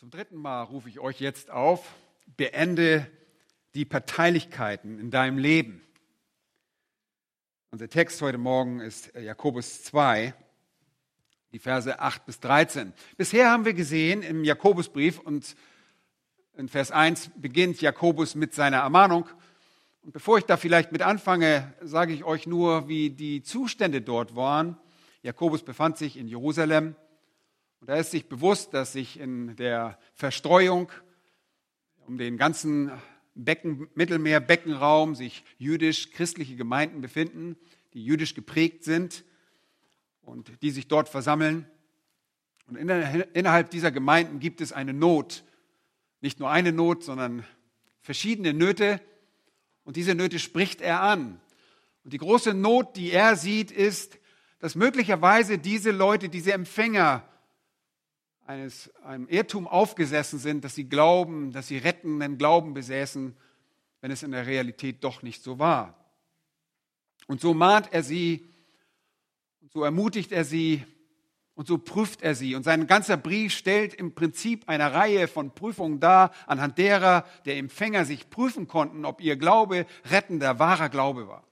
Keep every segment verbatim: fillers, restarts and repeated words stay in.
Zum dritten Mal rufe ich euch jetzt auf, beende die Parteilichkeiten in deinem Leben. Unser Text heute Morgen ist Jakobus zwei, die Verse acht bis dreizehn. Bisher haben wir gesehen im Jakobusbrief, und in Vers eins beginnt Jakobus mit seiner Ermahnung. Und bevor ich da vielleicht mit anfange, sage ich euch nur, wie die Zustände dort waren. Jakobus befand sich in Jerusalem und er ist sich bewusst, dass sich in der Verstreuung um den ganzen Becken, Mittelmeerbeckenraum sich jüdisch-christliche Gemeinden befinden, die jüdisch geprägt sind und die sich dort versammeln. Und innerhalb dieser Gemeinden gibt es eine Not, nicht nur eine Not, sondern verschiedene Nöte. Und diese Nöte spricht er an. Und die große Not, die er sieht, ist, dass möglicherweise diese Leute, diese Empfänger eines, einem Irrtum aufgesessen sind, dass sie glauben, dass sie rettenden Glauben besäßen, wenn es in der Realität doch nicht so war. Und so mahnt er sie, und so ermutigt er sie, und so prüft er sie. Und sein ganzer Brief stellt im Prinzip eine Reihe von Prüfungen dar, anhand derer der Empfänger sich prüfen konnten, ob ihr Glaube rettender, wahrer Glaube war.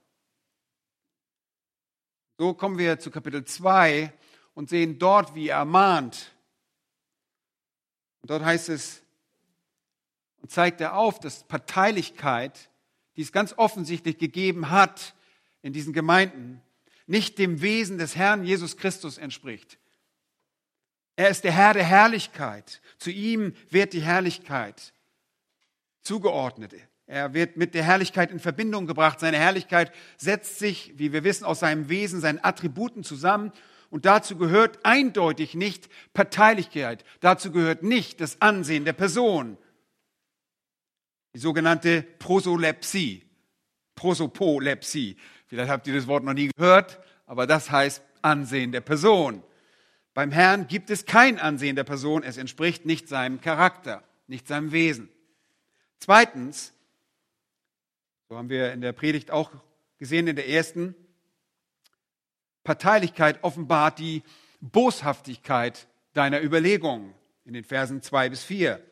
So kommen wir zu Kapitel zwei und sehen dort, wie er ermahnt. Und dort heißt es, und zeigt er auf, dass Parteilichkeit, die es ganz offensichtlich gegeben hat in diesen Gemeinden, nicht dem Wesen des Herrn Jesus Christus entspricht. Er ist der Herr der Herrlichkeit. Zu ihm wird die Herrlichkeit zugeordnet. Er wird mit der Herrlichkeit in Verbindung gebracht. Seine Herrlichkeit setzt sich, wie wir wissen, aus seinem Wesen, seinen Attributen zusammen. Und dazu gehört eindeutig nicht Parteilichkeit. Dazu gehört nicht das Ansehen der Person. Die sogenannte Prosolepsie. Prosopolepsie. Vielleicht habt ihr das Wort noch nie gehört, aber das heißt Ansehen der Person. Beim Herrn gibt es kein Ansehen der Person. Es entspricht nicht seinem Charakter, nicht seinem Wesen. Zweitens, so haben wir in der Predigt auch gesehen, in der ersten, Parteilichkeit offenbart die Boshaftigkeit deiner Überlegungen in den Versen zwei bis vier.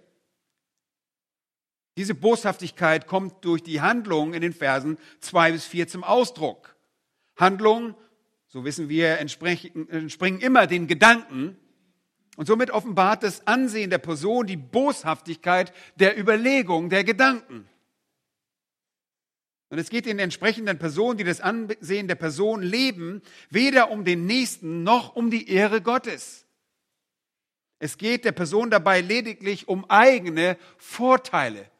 Diese Boshaftigkeit kommt durch die Handlungen in den Versen zwei bis vier zum Ausdruck. Handlungen, so wissen wir, entspringen immer den Gedanken und somit offenbart das Ansehen der Person die Boshaftigkeit der Überlegung, der Gedanken. Und es geht den entsprechenden Personen, die das Ansehen der Person leben, weder um den Nächsten noch um die Ehre Gottes. Es geht der Person dabei lediglich um eigene Vorteile.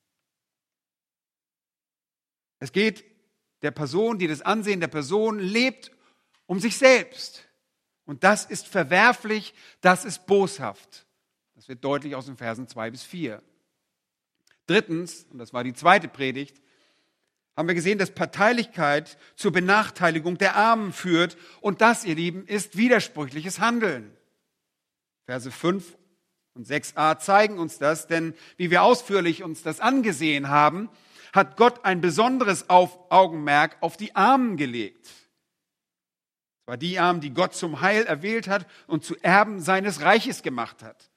Es geht der Person, die das Ansehen der Person lebt, um sich selbst. Und das ist verwerflich, das ist boshaft. Das wird deutlich aus den Versen zwei bis vier. Drittens, und das war die zweite Predigt, haben wir gesehen, dass Parteilichkeit zur Benachteiligung der Armen führt. Und das, ihr Lieben, ist widersprüchliches Handeln. Verse fünf und sechs a zeigen uns das, denn wie wir ausführlich uns das angesehen haben, hat Gott ein besonderes Augenmerk auf die Armen gelegt. Es war die Armen, die Gott zum Heil erwählt hat und zu Erben seines Reiches gemacht hat.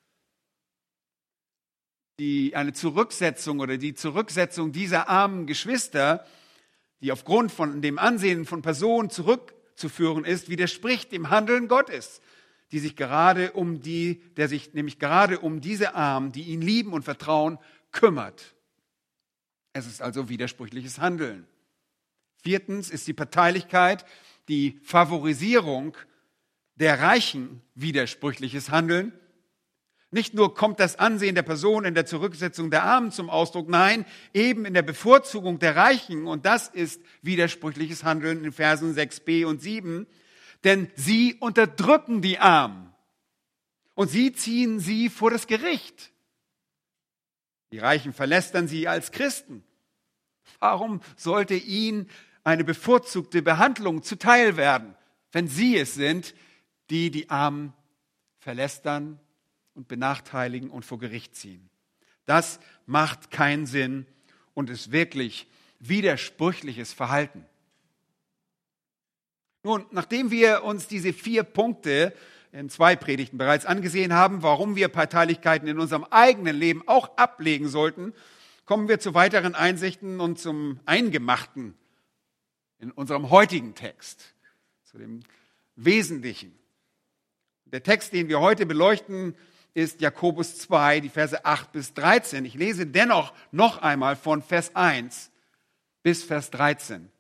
Die, eine Zurücksetzung oder die Zurücksetzung dieser armen Geschwister, die aufgrund von dem Ansehen von Personen zurückzuführen ist, widerspricht dem Handeln Gottes, die sich gerade um die, der sich nämlich gerade um diese Armen, die ihn lieben und vertrauen, kümmert. Es ist also widersprüchliches Handeln. Viertens ist die Parteilichkeit, die Favorisierung der Reichen, widersprüchliches Handeln. Nicht nur kommt das Ansehen der Person in der Zurücksetzung der Armen zum Ausdruck, nein, eben in der Bevorzugung der Reichen. Und das ist widersprüchliches Handeln in Versen sechs b und sieben. Denn sie unterdrücken die Armen und sie ziehen sie vor das Gericht. Die Reichen verlästern sie als Christen. Warum sollte ihnen eine bevorzugte Behandlung zuteil werden, wenn sie es sind, die die Armen verlästern und benachteiligen und vor Gericht ziehen? Das macht keinen Sinn und ist wirklich widersprüchliches Verhalten. Nun, nachdem wir uns diese vier Punkte in zwei Predigten bereits angesehen haben, warum wir Parteilichkeiten in unserem eigenen Leben auch ablegen sollten, kommen wir zu weiteren Einsichten und zum Eingemachten in unserem heutigen Text, zu dem Wesentlichen. Der Text, den wir heute beleuchten, ist Jakobus zwei, die Verse acht bis dreizehn. Ich lese dennoch noch einmal von Vers eins bis Vers dreizehn.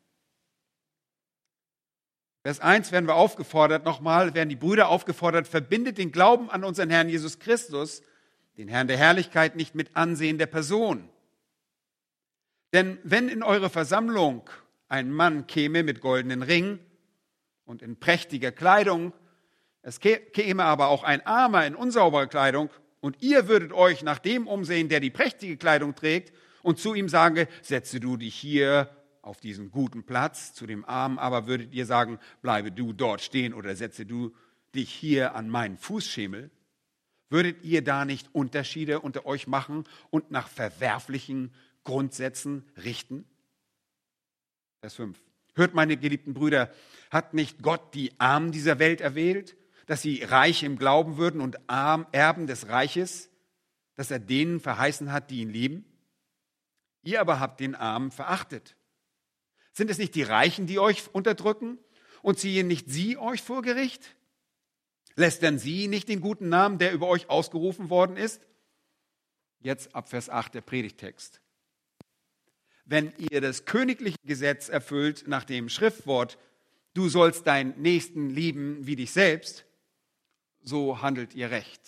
Vers eins werden wir aufgefordert, nochmal werden die Brüder aufgefordert, verbindet den Glauben an unseren Herrn Jesus Christus, den Herrn der Herrlichkeit, nicht mit Ansehen der Person. Denn wenn in eure Versammlung ein Mann käme mit goldenen Ring und in prächtiger Kleidung, es käme aber auch ein Armer in unsauberer Kleidung, und ihr würdet euch nach dem umsehen, der die prächtige Kleidung trägt, und zu ihm sagen, setze du dich hier auf diesen guten Platz, zu dem Armen aber würdet ihr sagen, bleibe du dort stehen oder setze du dich hier an meinen Fußschemel, würdet ihr da nicht Unterschiede unter euch machen und nach verwerflichen Grundsätzen richten? Vers fünf. Hört, meine geliebten Brüder, hat nicht Gott die Armen dieser Welt erwählt, dass sie reich im Glauben würden und arm Erben des Reiches, dass er denen verheißen hat, die ihn lieben? Ihr aber habt den Armen verachtet. Sind es nicht die Reichen, die euch unterdrücken, und ziehen nicht sie euch vor Gericht? Lästern sie nicht den guten Namen, der über euch ausgerufen worden ist? Jetzt ab Vers acht der Predigtext. Wenn ihr das königliche Gesetz erfüllt nach dem Schriftwort, du sollst deinen Nächsten lieben wie dich selbst, so handelt ihr recht.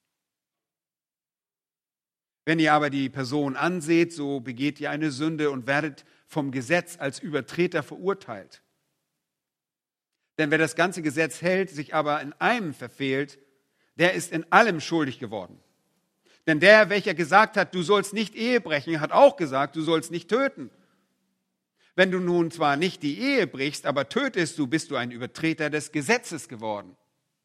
Wenn ihr aber die Person anseht, so begeht ihr eine Sünde und werdet vom Gesetz als Übertreter verurteilt. Denn wer das ganze Gesetz hält, sich aber in einem verfehlt, der ist in allem schuldig geworden. Denn der, welcher gesagt hat, du sollst nicht Ehe brechen, hat auch gesagt, du sollst nicht töten. Wenn du nun zwar nicht die Ehe brichst, aber tötest, so bist du ein Übertreter des Gesetzes geworden.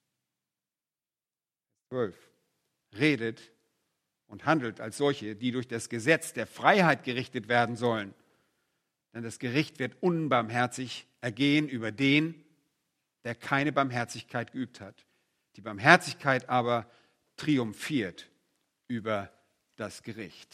zwölf. Redet und handelt als solche, die durch das Gesetz der Freiheit gerichtet werden sollen. Denn das Gericht wird unbarmherzig ergehen über den, der keine Barmherzigkeit geübt hat. Die Barmherzigkeit aber triumphiert über das Gericht.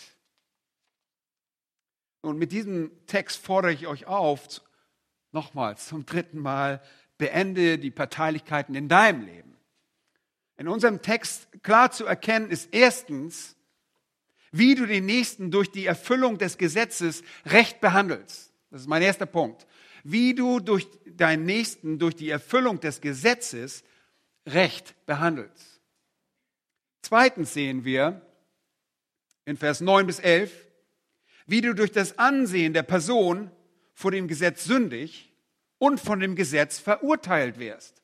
Und mit diesem Text fordere ich euch auf, nochmals zum dritten Mal, beende die Parteilichkeiten in deinem Leben. In unserem Text klar zu erkennen ist erstens, wie du den Nächsten durch die Erfüllung des Gesetzes recht behandelst. Das ist mein erster Punkt. Wie du durch deinen Nächsten durch die Erfüllung des Gesetzes recht behandelst. Zweitens sehen wir in Vers neun bis elf, wie du durch das Ansehen der Person vor dem Gesetz sündig und von dem Gesetz verurteilt wirst.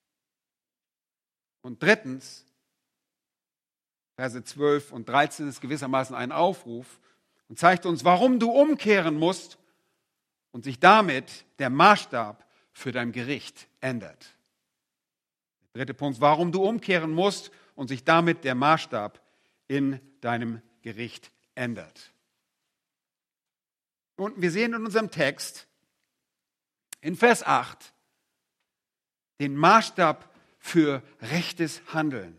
Und drittens, Verse zwölf und dreizehn ist gewissermaßen ein Aufruf und zeigt uns, warum du umkehren musst und sich damit der Maßstab für dein Gericht ändert. Der dritte Punkt, warum du umkehren musst und sich damit der Maßstab in deinem Gericht ändert. Und wir sehen in unserem Text in Vers acht den Maßstab für rechtes Handeln.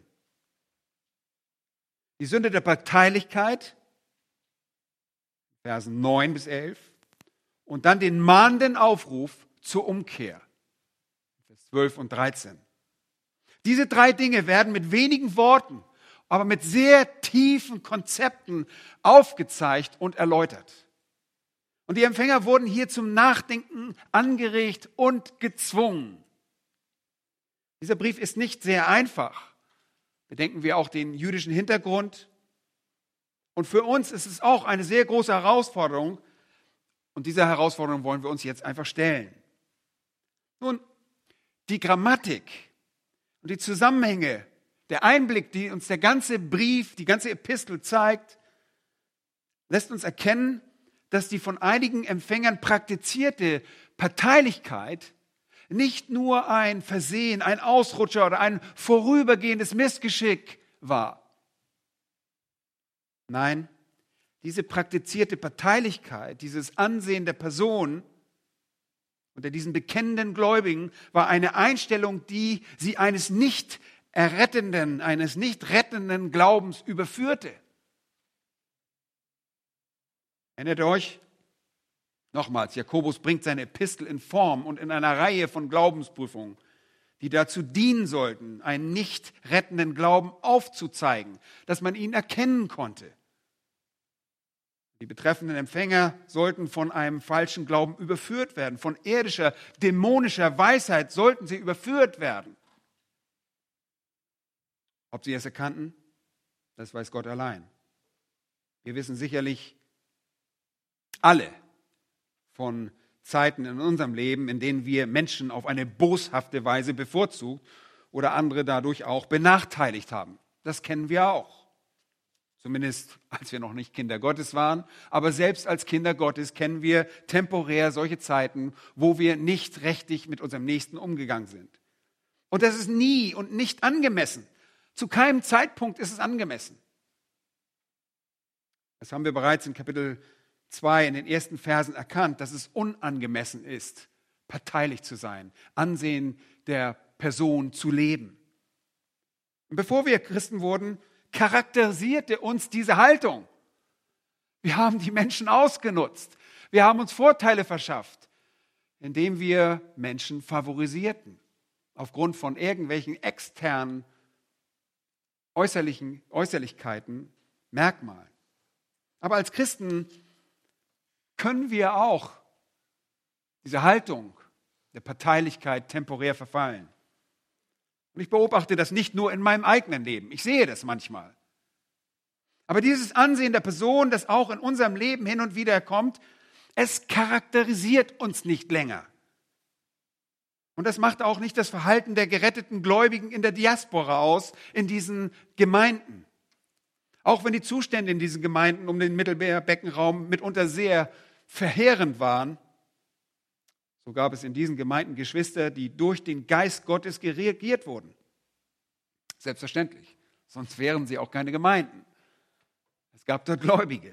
Die Sünde der Parteilichkeit, Versen neun bis elf, und dann den mahnenden Aufruf zur Umkehr, Vers zwölf und dreizehn. Diese drei Dinge werden mit wenigen Worten, aber mit sehr tiefen Konzepten aufgezeigt und erläutert. Und die Empfänger wurden hier zum Nachdenken angeregt und gezwungen. Dieser Brief ist nicht sehr einfach. Bedenken wir auch den jüdischen Hintergrund. Und für uns ist es auch eine sehr große Herausforderung. Und dieser Herausforderung wollen wir uns jetzt einfach stellen. Nun, die Grammatik und die Zusammenhänge, der Einblick, die uns der ganze Brief, die ganze Epistel zeigt, lässt uns erkennen, dass die von einigen Empfängern praktizierte Parteilichkeit nicht nur ein Versehen, ein Ausrutscher oder ein vorübergehendes Missgeschick war. Nein, diese praktizierte Parteilichkeit, dieses Ansehen der Person unter diesen bekennenden Gläubigen war eine Einstellung, die sie eines nicht errettenden, eines nicht rettenden Glaubens überführte. Erinnert ihr euch? Nochmals, Jakobus bringt seine Epistel in Form und in einer Reihe von Glaubensprüfungen, die dazu dienen sollten, einen nicht rettenden Glauben aufzuzeigen, dass man ihn erkennen konnte. Die betreffenden Empfänger sollten von einem falschen Glauben überführt werden. Von irdischer, dämonischer Weisheit sollten sie überführt werden. Ob sie es erkannten, das weiß Gott allein. Wir wissen sicherlich alle von Zeiten in unserem Leben, in denen wir Menschen auf eine boshafte Weise bevorzugt oder andere dadurch auch benachteiligt haben. Das kennen wir auch. Zumindest als wir noch nicht Kinder Gottes waren. Aber selbst als Kinder Gottes kennen wir temporär solche Zeiten, wo wir nicht richtig mit unserem Nächsten umgegangen sind. Und das ist nie und nicht angemessen. Zu keinem Zeitpunkt ist es angemessen. Das haben wir bereits in Kapitel zwei in den ersten Versen erkannt, dass es unangemessen ist, parteilich zu sein, Ansehen der Person zu leben. Und bevor wir Christen wurden, charakterisierte uns diese Haltung. Wir haben die Menschen ausgenutzt. Wir haben uns Vorteile verschafft, indem wir Menschen favorisierten, aufgrund von irgendwelchen externen äußerlichen Äußerlichkeiten, Merkmalen. Aber als Christen können wir auch diese Haltung der Parteilichkeit temporär verfallen. Und ich beobachte das nicht nur in meinem eigenen Leben. Ich sehe das manchmal. Aber dieses Ansehen der Person, das auch in unserem Leben hin und wieder kommt, es charakterisiert uns nicht länger. Und das macht auch nicht das Verhalten der geretteten Gläubigen in der Diaspora aus, in diesen Gemeinden. Auch wenn die Zustände in diesen Gemeinden um den Mittelmeerbeckenraum mitunter sehr verheerend waren, so gab es in diesen Gemeinden Geschwister, die durch den Geist Gottes geregiert wurden. Selbstverständlich, sonst wären sie auch keine Gemeinden. Es gab dort Gläubige.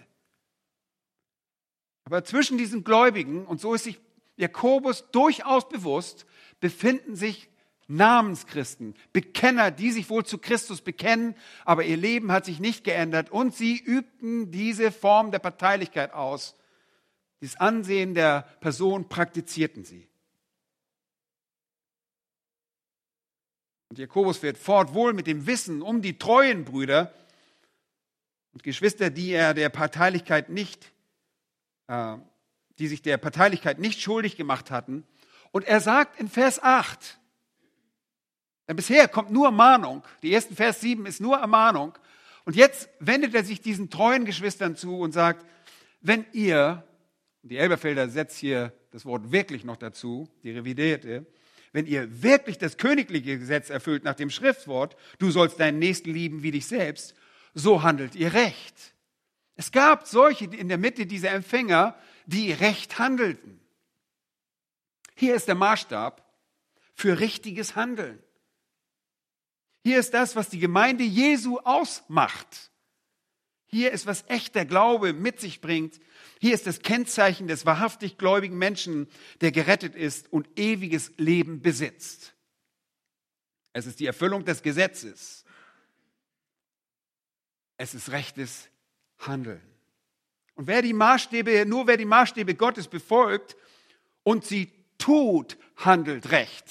Aber zwischen diesen Gläubigen, und so ist sich Jakobus durchaus bewusst, befinden sich Namenschristen, Bekenner, die sich wohl zu Christus bekennen, aber ihr Leben hat sich nicht geändert und sie übten diese Form der Parteilichkeit aus. Das Ansehen der Person praktizierten sie. Und Jakobus fährt fort, wohl mit dem Wissen um die treuen Brüder und Geschwister, die er der Parteilichkeit nicht, äh, die sich der Parteilichkeit nicht schuldig gemacht hatten. Und er sagt in Vers acht, denn bisher kommt nur Ermahnung, die ersten Vers sieben ist nur Ermahnung. Und jetzt wendet er sich diesen treuen Geschwistern zu und sagt, wenn ihr, die Elberfelder setzt hier das Wort wirklich noch dazu, die revidierte, wenn ihr wirklich das königliche Gesetz erfüllt nach dem Schriftwort, du sollst deinen Nächsten lieben wie dich selbst, so handelt ihr recht. Es gab solche in der Mitte dieser Empfänger, die recht handelten. Hier ist der Maßstab für richtiges Handeln. Hier ist das, was die Gemeinde Jesu ausmacht. Hier ist, was echter Glaube mit sich bringt. Hier ist das Kennzeichen des wahrhaftig gläubigen Menschen, der gerettet ist und ewiges Leben besitzt. Es ist die Erfüllung des Gesetzes. Es ist rechtes Handeln. Und wer die Maßstäbe, nur wer die Maßstäbe Gottes befolgt und sie tut, handelt recht.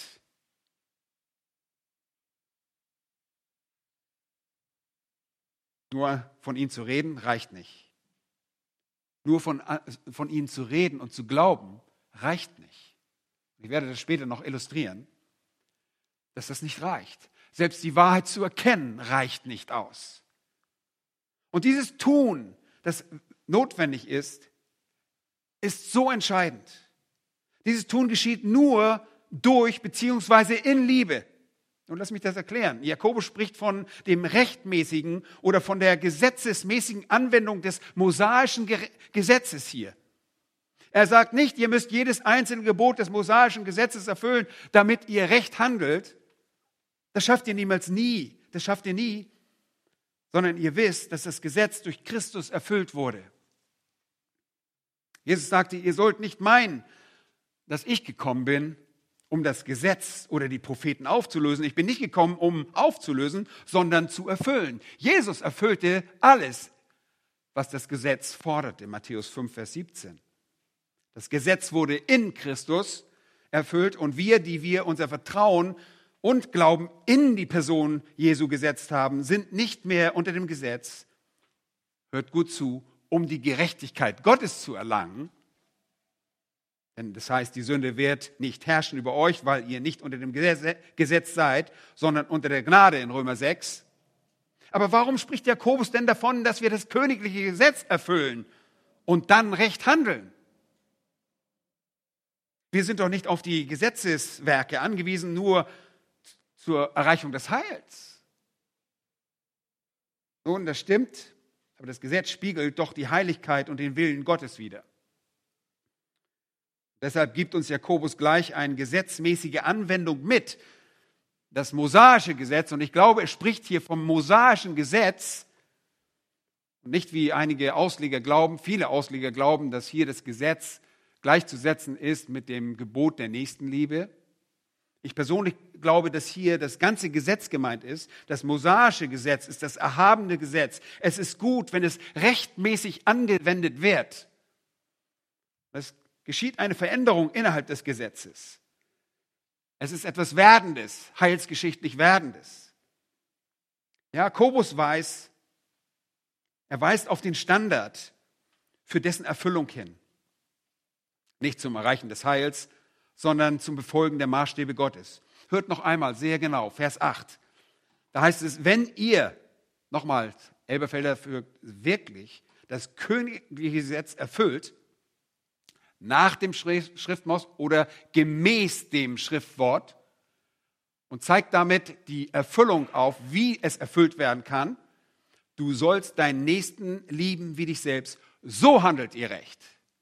Nur von ihnen zu reden, reicht nicht. Nur von, von ihnen zu reden und zu glauben, reicht nicht. Ich werde das später noch illustrieren, dass das nicht reicht. Selbst die Wahrheit zu erkennen, reicht nicht aus. Und dieses Tun, das notwendig ist, ist so entscheidend. Dieses Tun geschieht nur durch beziehungsweise in Liebe. Und lass mich das erklären. Jakobus spricht von dem rechtmäßigen oder von der gesetzesmäßigen Anwendung des mosaischen Gesetzes hier. Er sagt nicht, ihr müsst jedes einzelne Gebot des mosaischen Gesetzes erfüllen, damit ihr recht handelt. Das schafft ihr niemals nie. Das schafft ihr nie. Sondern ihr wisst, dass das Gesetz durch Christus erfüllt wurde. Jesus sagte, ihr sollt nicht meinen, dass ich gekommen bin, um das Gesetz oder die Propheten aufzulösen. Ich bin nicht gekommen, um aufzulösen, sondern zu erfüllen. Jesus erfüllte alles, was das Gesetz forderte. Matthäus fünf, Vers siebzehn. Das Gesetz wurde in Christus erfüllt und wir, die wir unser Vertrauen und Glauben in die Person Jesu gesetzt haben, sind nicht mehr unter dem Gesetz, hört gut zu, um die Gerechtigkeit Gottes zu erlangen. Denn das heißt, die Sünde wird nicht herrschen über euch, weil ihr nicht unter dem Gesetz seid, sondern unter der Gnade in Römer sechs. Aber warum spricht Jakobus denn davon, dass wir das königliche Gesetz erfüllen und dann recht handeln? Wir sind doch nicht auf die Gesetzeswerke angewiesen, nur zur Erreichung des Heils. Nun, das stimmt, aber das Gesetz spiegelt doch die Heiligkeit und den Willen Gottes wider. Deshalb gibt uns Jakobus gleich eine gesetzmäßige Anwendung mit. Das mosaische Gesetz, und ich glaube, er spricht hier vom mosaischen Gesetz, und nicht wie einige Ausleger glauben, viele Ausleger glauben, dass hier das Gesetz gleichzusetzen ist mit dem Gebot der Nächstenliebe. Ich persönlich glaube, dass hier das ganze Gesetz gemeint ist. Das mosaische Gesetz ist das erhabene Gesetz. Es ist gut, wenn es rechtmäßig angewendet wird. Es geschieht eine Veränderung innerhalb des Gesetzes. Es ist etwas Werdendes, heilsgeschichtlich Werdendes. Jakobus weiß, er weist auf den Standard für dessen Erfüllung hin. Nicht zum Erreichen des Heils, sondern zum Befolgen der Maßstäbe Gottes. Hört noch einmal sehr genau, Vers acht. Da heißt es, wenn ihr, nochmal, Elberfelder für wirklich das königliche Gesetz erfüllt, nach dem Schriftwort oder gemäß dem Schriftwort und zeigt damit die Erfüllung auf, wie es erfüllt werden kann. Du sollst deinen Nächsten lieben wie dich selbst. So handelt ihr recht.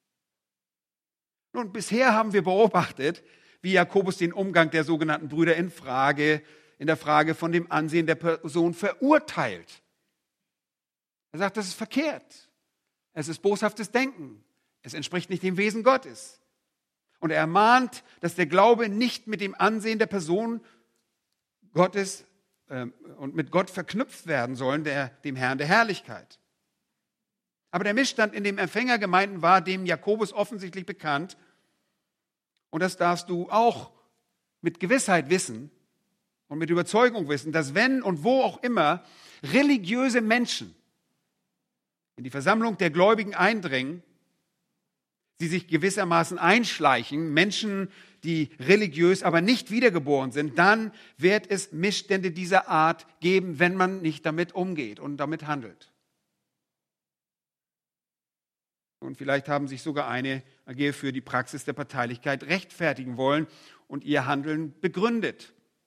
Nun, bisher haben wir beobachtet, wie Jakobus den Umgang der sogenannten Brüder in Frage, in der Frage von dem Ansehen der Person verurteilt. Er sagt, das ist verkehrt. Es ist boshaftes Denken. Es entspricht nicht dem Wesen Gottes. Und er ermahnt, dass der Glaube nicht mit dem Ansehen der Person Gottes äh, und mit Gott verknüpft werden sollen, der, dem Herrn der Herrlichkeit. Aber der Missstand in den Empfängergemeinden war dem Jakobus offensichtlich bekannt. Und das darfst du auch mit Gewissheit wissen und mit Überzeugung wissen, dass wenn und wo auch immer religiöse Menschen in die Versammlung der Gläubigen eindringen, sie sich gewissermaßen einschleichen, Menschen, die religiös, aber nicht wiedergeboren sind, dann wird es Missstände dieser Art geben, wenn man nicht damit umgeht und damit handelt. Und vielleicht haben sich sogar einige für die Praxis der Parteilichkeit rechtfertigen wollen und ihr Handeln begründet.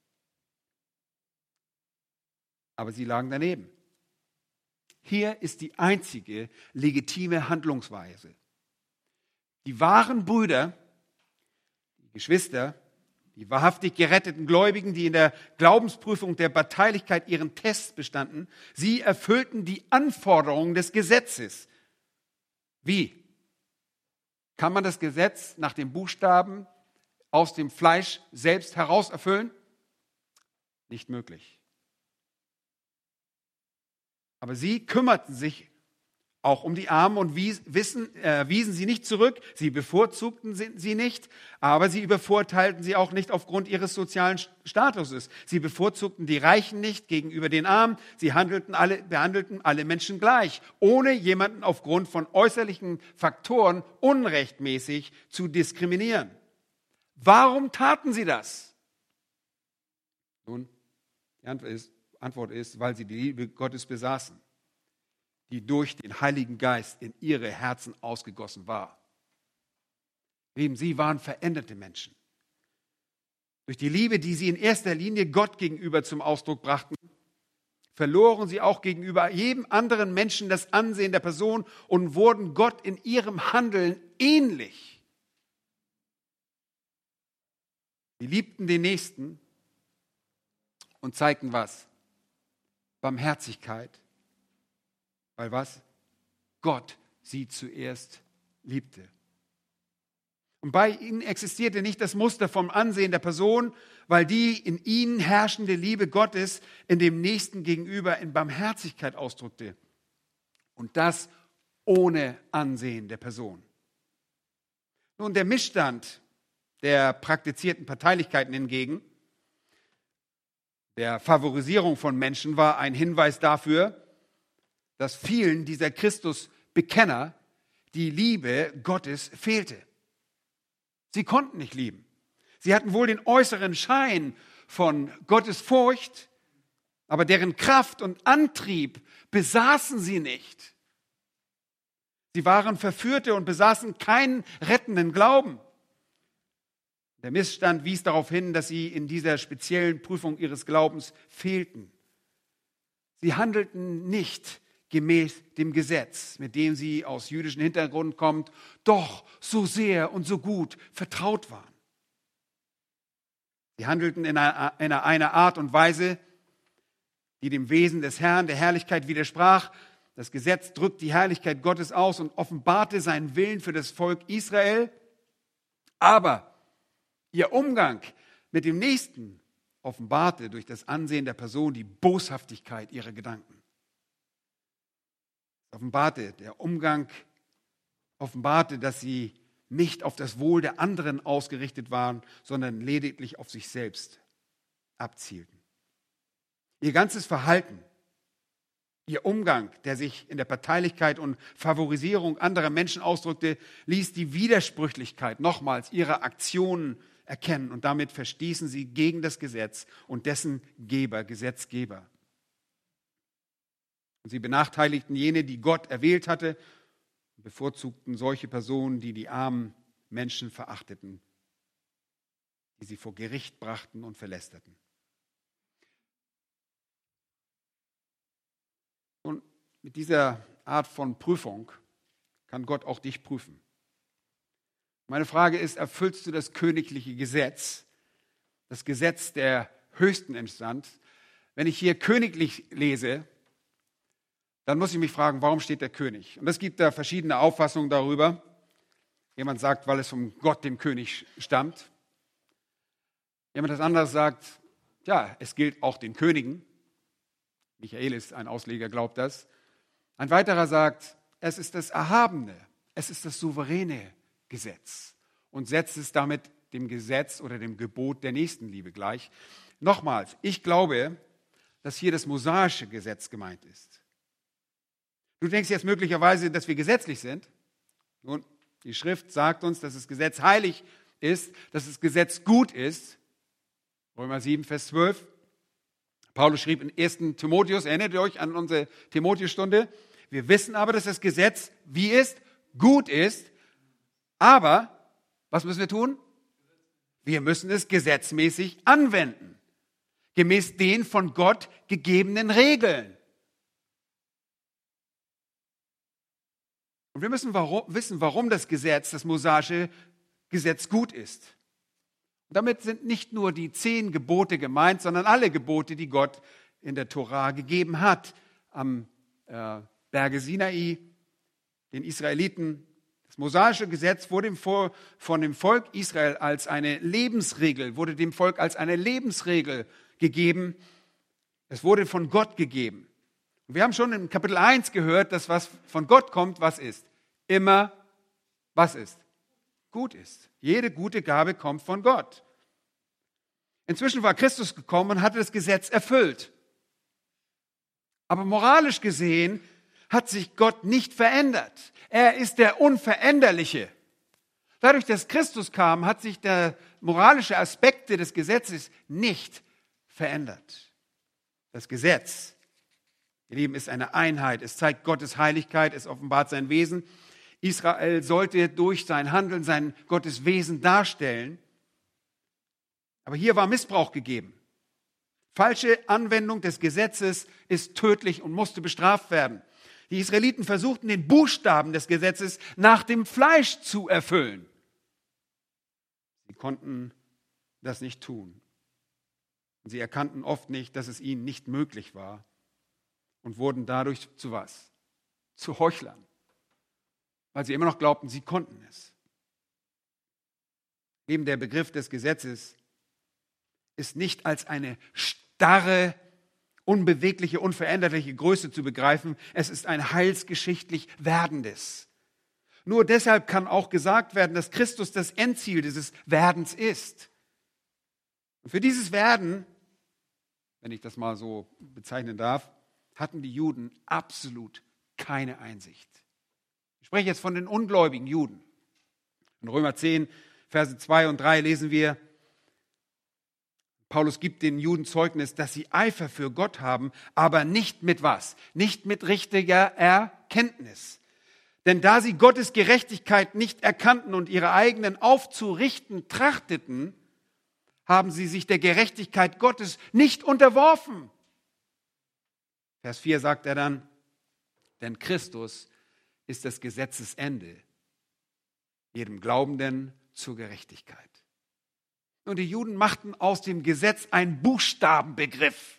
Aber sie lagen daneben. Hier ist die einzige legitime Handlungsweise. Die wahren Brüder, die Geschwister, die wahrhaftig geretteten Gläubigen, die in der Glaubensprüfung der Parteilichkeit ihren Test bestanden, sie erfüllten die Anforderungen des Gesetzes. Wie? Kann man das Gesetz nach dem Buchstaben aus dem Fleisch selbst heraus erfüllen? Nicht möglich. Aber sie kümmerten sich auch um die Armen und wies, wissen, äh, wiesen sie nicht zurück, sie bevorzugten sie nicht, aber sie übervorteilten sie auch nicht aufgrund ihres sozialen Statuses. Sie bevorzugten die Reichen nicht gegenüber den Armen, sie handelten alle, behandelten alle Menschen gleich, ohne jemanden aufgrund von äußerlichen Faktoren unrechtmäßig zu diskriminieren. Warum taten sie das? Nun, die Antwort ist, Antwort ist, weil sie die Liebe Gottes besaßen, die durch den Heiligen Geist in ihre Herzen ausgegossen war. Eben sie waren veränderte Menschen. Durch die Liebe, die sie in erster Linie Gott gegenüber zum Ausdruck brachten, verloren sie auch gegenüber jedem anderen Menschen das Ansehen der Person und wurden Gott in ihrem Handeln ähnlich. Sie liebten den Nächsten und zeigten was? Barmherzigkeit. Weil was? Gott sie zuerst liebte. Und bei ihnen existierte nicht das Muster vom Ansehen der Person, weil die in ihnen herrschende Liebe Gottes in dem Nächsten gegenüber in Barmherzigkeit ausdrückte. Und das ohne Ansehen der Person. Nun, der Missstand der praktizierten Parteilichkeiten hingegen, der Favorisierung von Menschen, war ein Hinweis dafür, dass vielen dieser Christusbekenner die Liebe Gottes fehlte. Sie konnten nicht lieben. Sie hatten wohl den äußeren Schein von Gottes Furcht, aber deren Kraft und Antrieb besaßen sie nicht. Sie waren Verführte und besaßen keinen rettenden Glauben. Der Missstand wies darauf hin, dass sie in dieser speziellen Prüfung ihres Glaubens fehlten. Sie handelten nicht gemäß dem Gesetz, mit dem sie aus jüdischem Hintergrund kommt, doch so sehr und so gut vertraut waren. Sie handelten in einer, in einer Art und Weise, die dem Wesen des Herrn, der Herrlichkeit widersprach. Das Gesetz drückt die Herrlichkeit Gottes aus und offenbarte seinen Willen für das Volk Israel. Aber ihr Umgang mit dem Nächsten offenbarte durch das Ansehen der Person die Boshaftigkeit ihrer Gedanken. Offenbarte, der Umgang offenbarte, dass sie nicht auf das Wohl der anderen ausgerichtet waren, sondern lediglich auf sich selbst abzielten. Ihr ganzes Verhalten, ihr Umgang, der sich in der Parteilichkeit und Favorisierung anderer Menschen ausdrückte, ließ die Widersprüchlichkeit nochmals ihrer Aktionen erkennen und damit verstießen sie gegen das Gesetz und dessen Geber, Gesetzgeber. Und sie benachteiligten jene, die Gott erwählt hatte, und bevorzugten solche Personen, die die armen Menschen verachteten, die sie vor Gericht brachten und verlästerten. Und mit dieser Art von Prüfung kann Gott auch dich prüfen. Meine Frage ist, erfüllst du das königliche Gesetz, das Gesetz der höchsten Instanz? Wenn ich hier königlich lese, dann muss ich mich fragen, warum steht der König? Und es gibt da verschiedene Auffassungen darüber. Jemand sagt, weil es von Gott, dem König, stammt. Jemand das andere sagt, ja, es gilt auch den Königen. Michael ist ein Ausleger, glaubt das. Ein weiterer sagt, es ist das Erhabene, es ist das souveräne Gesetz und setzt es damit dem Gesetz oder dem Gebot der Nächstenliebe gleich. Nochmals, ich glaube, dass hier das mosaische Gesetz gemeint ist. Du denkst jetzt möglicherweise, dass wir gesetzlich sind. Nun, die Schrift sagt uns, dass das Gesetz heilig ist, dass das Gesetz gut ist. Römer sieben, Vers zwölf. Paulus schrieb in ersten Timotheus, erinnert ihr euch an unsere Timotheus-Stunde? Wir wissen aber, dass das Gesetz wie ist, gut ist, aber was müssen wir tun? Wir müssen es gesetzmäßig anwenden, gemäß den von Gott gegebenen Regeln. Und wir müssen warum, wissen, warum das Gesetz, das mosaische Gesetz gut ist. Und damit sind nicht nur die zehn Gebote gemeint, sondern alle Gebote, die Gott in der Tora gegeben hat. Am äh, Berge Sinai, den Israeliten. Das mosaische Gesetz wurde von dem Volk Israel als eine Lebensregel, wurde dem Volk als eine Lebensregel gegeben. Es wurde von Gott gegeben. Und wir haben schon in Kapitel eins gehört, dass was von Gott kommt, was ist? Immer, was ist? Gut ist. Jede gute Gabe kommt von Gott. Inzwischen war Christus gekommen und hatte das Gesetz erfüllt. Aber moralisch gesehen hat sich Gott nicht verändert. Er ist der Unveränderliche. Dadurch, dass Christus kam, hat sich der moralische Aspekte des Gesetzes nicht verändert. Das Gesetz, ihr Lieben, ist eine Einheit. Es zeigt Gottes Heiligkeit, es offenbart sein Wesen. Israel sollte durch sein Handeln sein Gottes Wesen darstellen. Aber hier war Missbrauch gegeben. Falsche Anwendung des Gesetzes ist tödlich und musste bestraft werden. Die Israeliten versuchten, den Buchstaben des Gesetzes nach dem Fleisch zu erfüllen. Sie konnten das nicht tun. Sie erkannten oft nicht, dass es ihnen nicht möglich war und wurden dadurch zu was? Zu Heuchlern. Weil sie immer noch glaubten, sie konnten es. Eben der Begriff des Gesetzes ist nicht als eine starre, unbewegliche, unveränderliche Größe zu begreifen. Es ist ein heilsgeschichtlich Werdendes. Nur deshalb kann auch gesagt werden, dass Christus das Endziel dieses Werdens ist. Und für dieses Werden, wenn ich das mal so bezeichnen darf, hatten die Juden absolut keine Einsicht. Ich spreche jetzt von den ungläubigen Juden. In Römer zehn, Verse zwei und drei lesen wir, Paulus gibt den Juden Zeugnis, dass sie Eifer für Gott haben, aber nicht mit was? Nicht mit richtiger Erkenntnis. Denn da sie Gottes Gerechtigkeit nicht erkannten und ihre eigenen aufzurichten trachteten, haben sie sich der Gerechtigkeit Gottes nicht unterworfen. Vers vier sagt er dann, denn Christus ist des Gesetzes Ende, jedem Glaubenden zur Gerechtigkeit. Und die Juden machten aus dem Gesetz einen Buchstabenbegriff.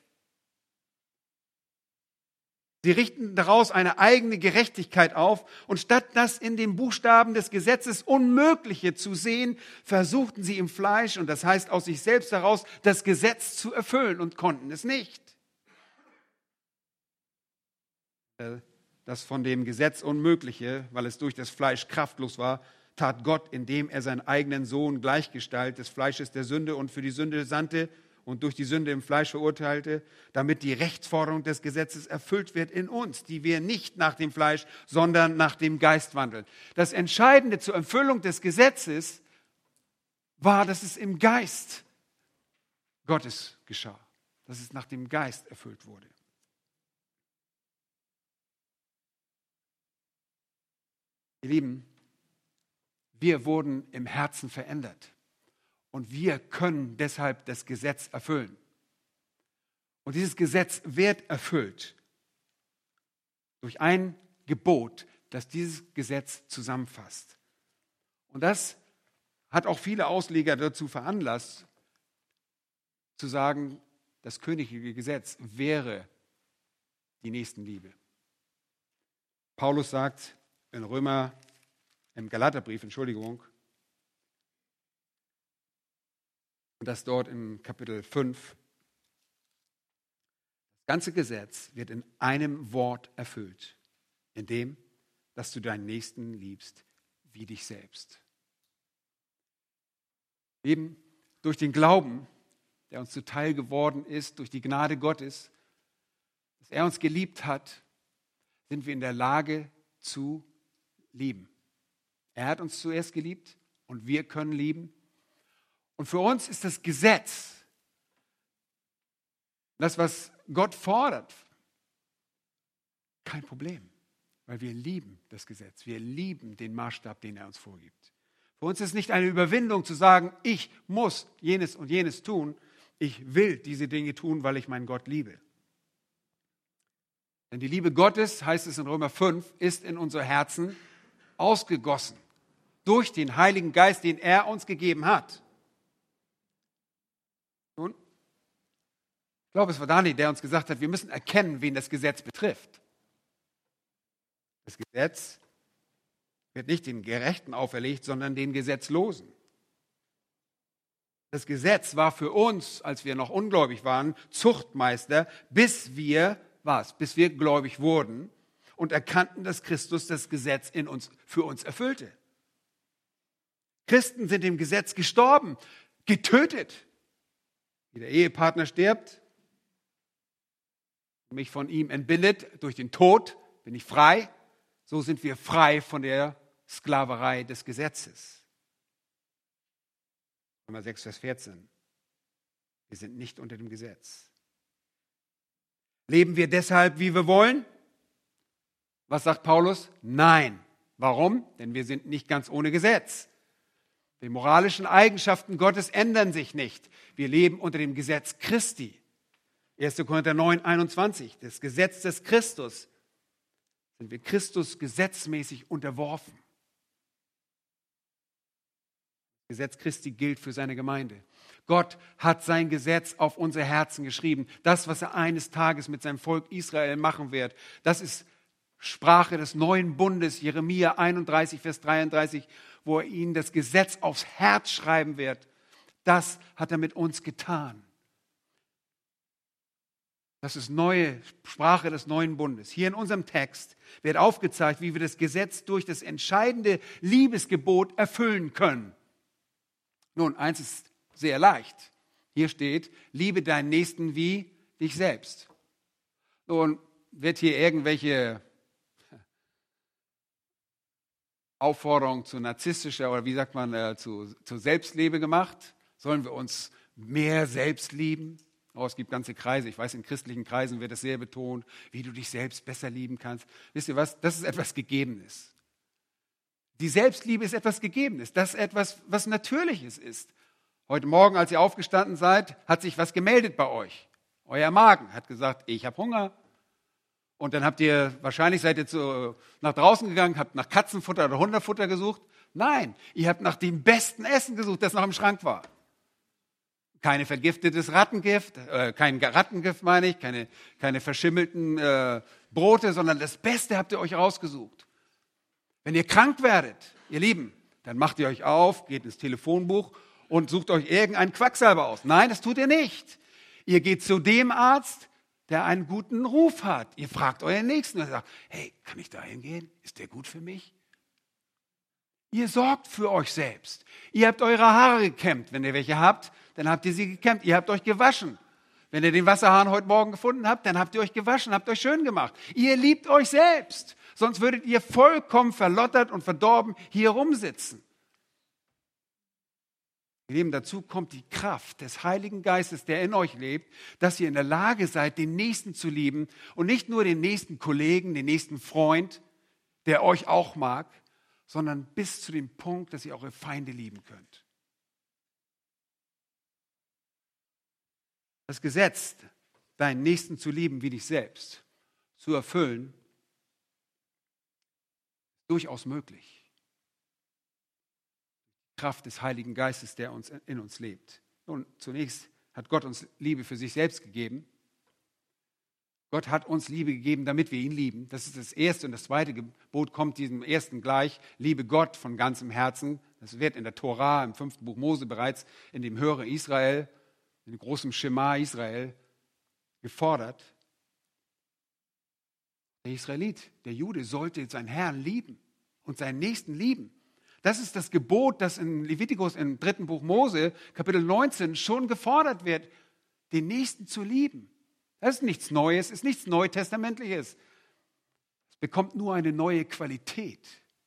Sie richten daraus eine eigene Gerechtigkeit auf und statt das in den Buchstaben des Gesetzes Unmögliche zu sehen, versuchten sie im Fleisch, und das heißt aus sich selbst heraus, das Gesetz zu erfüllen und konnten es nicht. Das von dem Gesetz Unmögliche, weil es durch das Fleisch kraftlos war, tat Gott, indem er seinen eigenen Sohn Gleichgestalt des Fleisches der Sünde und für die Sünde sandte und durch die Sünde im Fleisch verurteilte, damit die Rechtsforderung des Gesetzes erfüllt wird in uns, die wir nicht nach dem Fleisch, sondern nach dem Geist wandeln. Das Entscheidende zur Erfüllung des Gesetzes war, dass es im Geist Gottes geschah, dass es nach dem Geist erfüllt wurde. Ihr Lieben, wir wurden im Herzen verändert und wir können deshalb das Gesetz erfüllen. Und dieses Gesetz wird erfüllt durch ein Gebot, das dieses Gesetz zusammenfasst. Und das hat auch viele Ausleger dazu veranlasst, zu sagen, das königliche Gesetz wäre die Nächstenliebe. Paulus sagt in Römer Im Galaterbrief, Entschuldigung, und das dort im Kapitel fünf. Das ganze Gesetz wird in einem Wort erfüllt, in dem, dass du deinen Nächsten liebst wie dich selbst. Eben durch den Glauben, der uns zuteil geworden ist, durch die Gnade Gottes, dass er uns geliebt hat, sind wir in der Lage zu lieben. Er hat uns zuerst geliebt und wir können lieben. Und für uns ist das Gesetz, das, was Gott fordert, kein Problem, weil wir lieben das Gesetz. Wir lieben den Maßstab, den er uns vorgibt. Für uns ist nicht eine Überwindung zu sagen, ich muss jenes und jenes tun. Ich will diese Dinge tun, weil ich meinen Gott liebe. Denn die Liebe Gottes, heißt es in Römer fünf, ist in unser Herzen ausgegossen. Durch den Heiligen Geist, den er uns gegeben hat. Nun, ich glaube, es war Daniel, der uns gesagt hat, wir müssen erkennen, wen das Gesetz betrifft. Das Gesetz wird nicht den Gerechten auferlegt, sondern den Gesetzlosen. Das Gesetz war für uns, als wir noch ungläubig waren, Zuchtmeister, bis wir, was? Bis wir gläubig wurden und erkannten, dass Christus das Gesetz in uns, für uns erfüllte. Christen sind dem Gesetz gestorben, getötet. Wie der Ehepartner stirbt, mich von ihm entbindet, durch den Tod bin ich frei. So sind wir frei von der Sklaverei des Gesetzes. Römer sechs, Vers vierzehn. Wir sind nicht unter dem Gesetz. Leben wir deshalb, wie wir wollen? Was sagt Paulus? Nein. Warum? Denn wir sind nicht ganz ohne Gesetz. Die moralischen Eigenschaften Gottes ändern sich nicht. Wir leben unter dem Gesetz Christi. erster Korinther neun, einundzwanzig. Das Gesetz des Christus. Sind wir Christus gesetzmäßig unterworfen. Das Gesetz Christi gilt für seine Gemeinde. Gott hat sein Gesetz auf unsere Herzen geschrieben. Das, was er eines Tages mit seinem Volk Israel machen wird, das ist Sprache des neuen Bundes, Jeremia einunddreißig, Vers dreiunddreißig, wo er ihnen das Gesetz aufs Herz schreiben wird. Das hat er mit uns getan. Das ist neue Sprache des neuen Bundes. Hier in unserem Text wird aufgezeigt, wie wir das Gesetz durch das entscheidende Liebesgebot erfüllen können. Nun, eins ist sehr leicht. Hier steht, liebe deinen Nächsten wie dich selbst. Nun, wird hier irgendwelche Aufforderung zu narzisstischer oder wie sagt man, äh, zu, zu Selbstliebe gemacht? Sollen wir uns mehr selbst lieben? Oh, es gibt ganze Kreise, ich weiß, in christlichen Kreisen wird es sehr betont, wie du dich selbst besser lieben kannst. Wisst ihr was? Das ist etwas Gegebenes. Die Selbstliebe ist etwas Gegebenes. Das ist etwas, was Natürliches ist. Heute Morgen, als ihr aufgestanden seid, hat sich was gemeldet bei euch. Euer Magen hat gesagt, ich habe Hunger. Und dann habt ihr, wahrscheinlich seid ihr zu, nach draußen gegangen, habt nach Katzenfutter oder Hundefutter gesucht. Nein, ihr habt nach dem besten Essen gesucht, das noch im Schrank war. Keine vergiftetes Rattengift, äh, kein Rattengift meine ich, keine, keine verschimmelten äh, Brote, sondern das Beste habt ihr euch rausgesucht. Wenn ihr krank werdet, ihr Lieben, dann macht ihr euch auf, geht ins Telefonbuch und sucht euch irgendeinen Quacksalber aus. Nein, das tut ihr nicht. Ihr geht zu dem Arzt, der einen guten Ruf hat. Ihr fragt euren Nächsten und sagt, hey, kann ich da hingehen? Ist der gut für mich? Ihr sorgt für euch selbst. Ihr habt eure Haare gekämmt. Wenn ihr welche habt, dann habt ihr sie gekämmt. Ihr habt euch gewaschen. Wenn ihr den Wasserhahn heute Morgen gefunden habt, dann habt ihr euch gewaschen, habt euch schön gemacht. Ihr liebt euch selbst. Sonst würdet ihr vollkommen verlottert und verdorben hier rumsitzen. Ihr Lieben, dazu kommt die Kraft des Heiligen Geistes, der in euch lebt, dass ihr in der Lage seid, den Nächsten zu lieben und nicht nur den nächsten Kollegen, den nächsten Freund, der euch auch mag, sondern bis zu dem Punkt, dass ihr eure Feinde lieben könnt. Das Gesetz, deinen Nächsten zu lieben wie dich selbst, zu erfüllen, ist durchaus möglich. Kraft des Heiligen Geistes, der uns in uns lebt. Nun, zunächst hat Gott uns Liebe für sich selbst gegeben. Gott hat uns Liebe gegeben, damit wir ihn lieben. Das ist das erste und das zweite Gebot kommt diesem ersten gleich. Liebe Gott von ganzem Herzen. Das wird in der Tora, im fünften Buch Mose bereits in dem Höre Israel, in dem großen Schema Israel gefordert. Der Israelit, der Jude, sollte seinen Herrn lieben und seinen Nächsten lieben. Das ist das Gebot, das in Levitikus im dritten Buch Mose, Kapitel neunzehn, schon gefordert wird, den Nächsten zu lieben. Das ist nichts Neues, ist nichts Neutestamentliches. Es bekommt nur eine neue Qualität.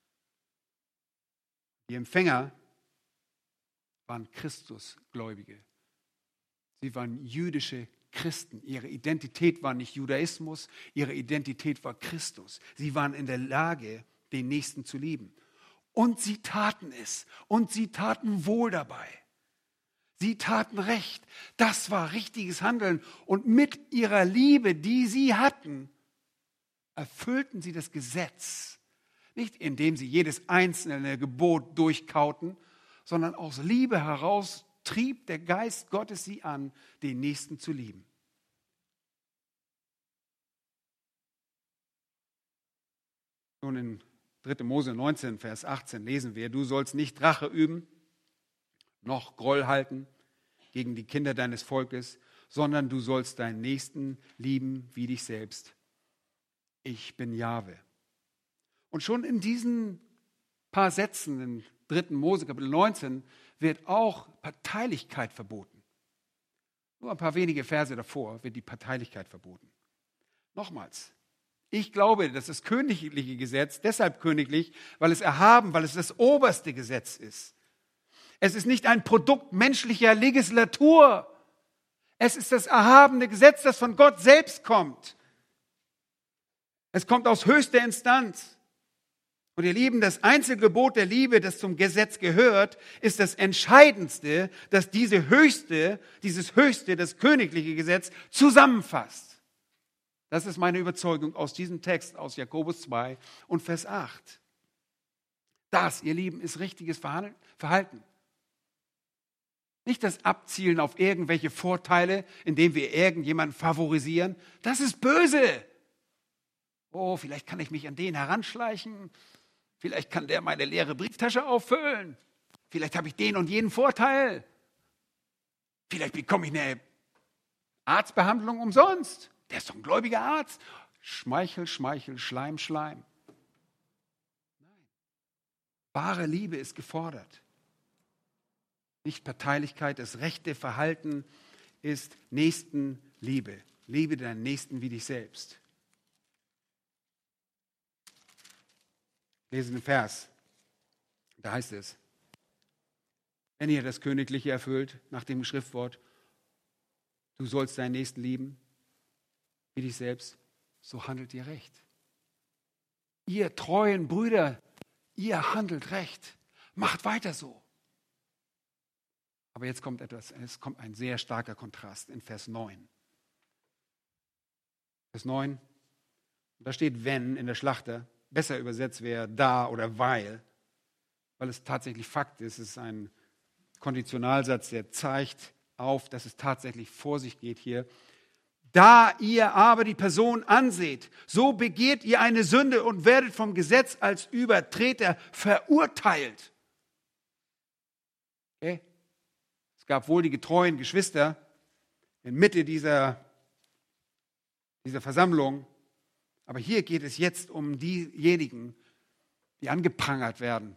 Die Empfänger waren Christusgläubige. Sie waren jüdische Christen. Ihre Identität war nicht Judaismus, ihre Identität war Christus. Sie waren in der Lage, den Nächsten zu lieben. Und sie taten es. Und sie taten wohl dabei. Sie taten recht. Das war richtiges Handeln. Und mit ihrer Liebe, die sie hatten, erfüllten sie das Gesetz. Nicht indem sie jedes einzelne Gebot durchkauten, sondern aus Liebe heraus trieb der Geist Gottes sie an, den Nächsten zu lieben. Nun in dritter Mose neunzehn, Vers achtzehn lesen wir, du sollst nicht Rache üben, noch Groll halten gegen die Kinder deines Volkes, sondern du sollst deinen Nächsten lieben wie dich selbst. Ich bin Jahwe. Und schon in diesen paar Sätzen in dritten Mose, Kapitel neunzehn, wird auch Parteilichkeit verboten. Nur ein paar wenige Verse davor wird die Parteilichkeit verboten. Nochmals, ich glaube, dass das königliche Gesetz deshalb königlich, weil es erhaben, weil es das oberste Gesetz ist. Es ist nicht ein Produkt menschlicher Legislatur. Es ist das erhabene Gesetz, das von Gott selbst kommt. Es kommt aus höchster Instanz. Und ihr Lieben, das Einzelgebot der Liebe, das zum Gesetz gehört, ist das Entscheidendste, das diese höchste, dieses höchste, das königliche Gesetz zusammenfasst. Das ist meine Überzeugung aus diesem Text, aus Jakobus zwei und Vers acht. Das, ihr Lieben, ist richtiges Verhalten. Nicht das Abzielen auf irgendwelche Vorteile, indem wir irgendjemanden favorisieren. Das ist böse. Oh, vielleicht kann ich mich an den heranschleichen. Vielleicht kann der meine leere Brieftasche auffüllen. Vielleicht habe ich den und jenen Vorteil. Vielleicht bekomme ich eine Arztbehandlung umsonst. Der ist doch ein gläubiger Arzt. Schmeichel, Schmeichel, Schleim, Schleim. Nein. Wahre Liebe ist gefordert. Nicht Parteilichkeit, das rechte Verhalten ist Nächstenliebe. Liebe deinen Nächsten wie dich selbst. Ich lese den Vers. Da heißt es, wenn ihr das Königliche erfüllt, nach dem Schriftwort, du sollst deinen Nächsten lieben wie dich selbst, so handelt ihr recht. Ihr treuen Brüder, ihr handelt recht. Macht weiter so. Aber jetzt kommt etwas, es kommt ein sehr starker Kontrast in Vers neun. Vers neun, da steht wenn in der Schlachter, besser übersetzt wäre da oder weil, weil es tatsächlich Fakt ist. Es ist ein Konditionalsatz, der zeigt auf, dass es tatsächlich vor sich geht hier. Da ihr aber die Person anseht, so begeht ihr eine Sünde und werdet vom Gesetz als Übertreter verurteilt. Okay? Es gab wohl die getreuen Geschwister in Mitte dieser, dieser Versammlung, aber hier geht es jetzt um diejenigen, die angeprangert werden.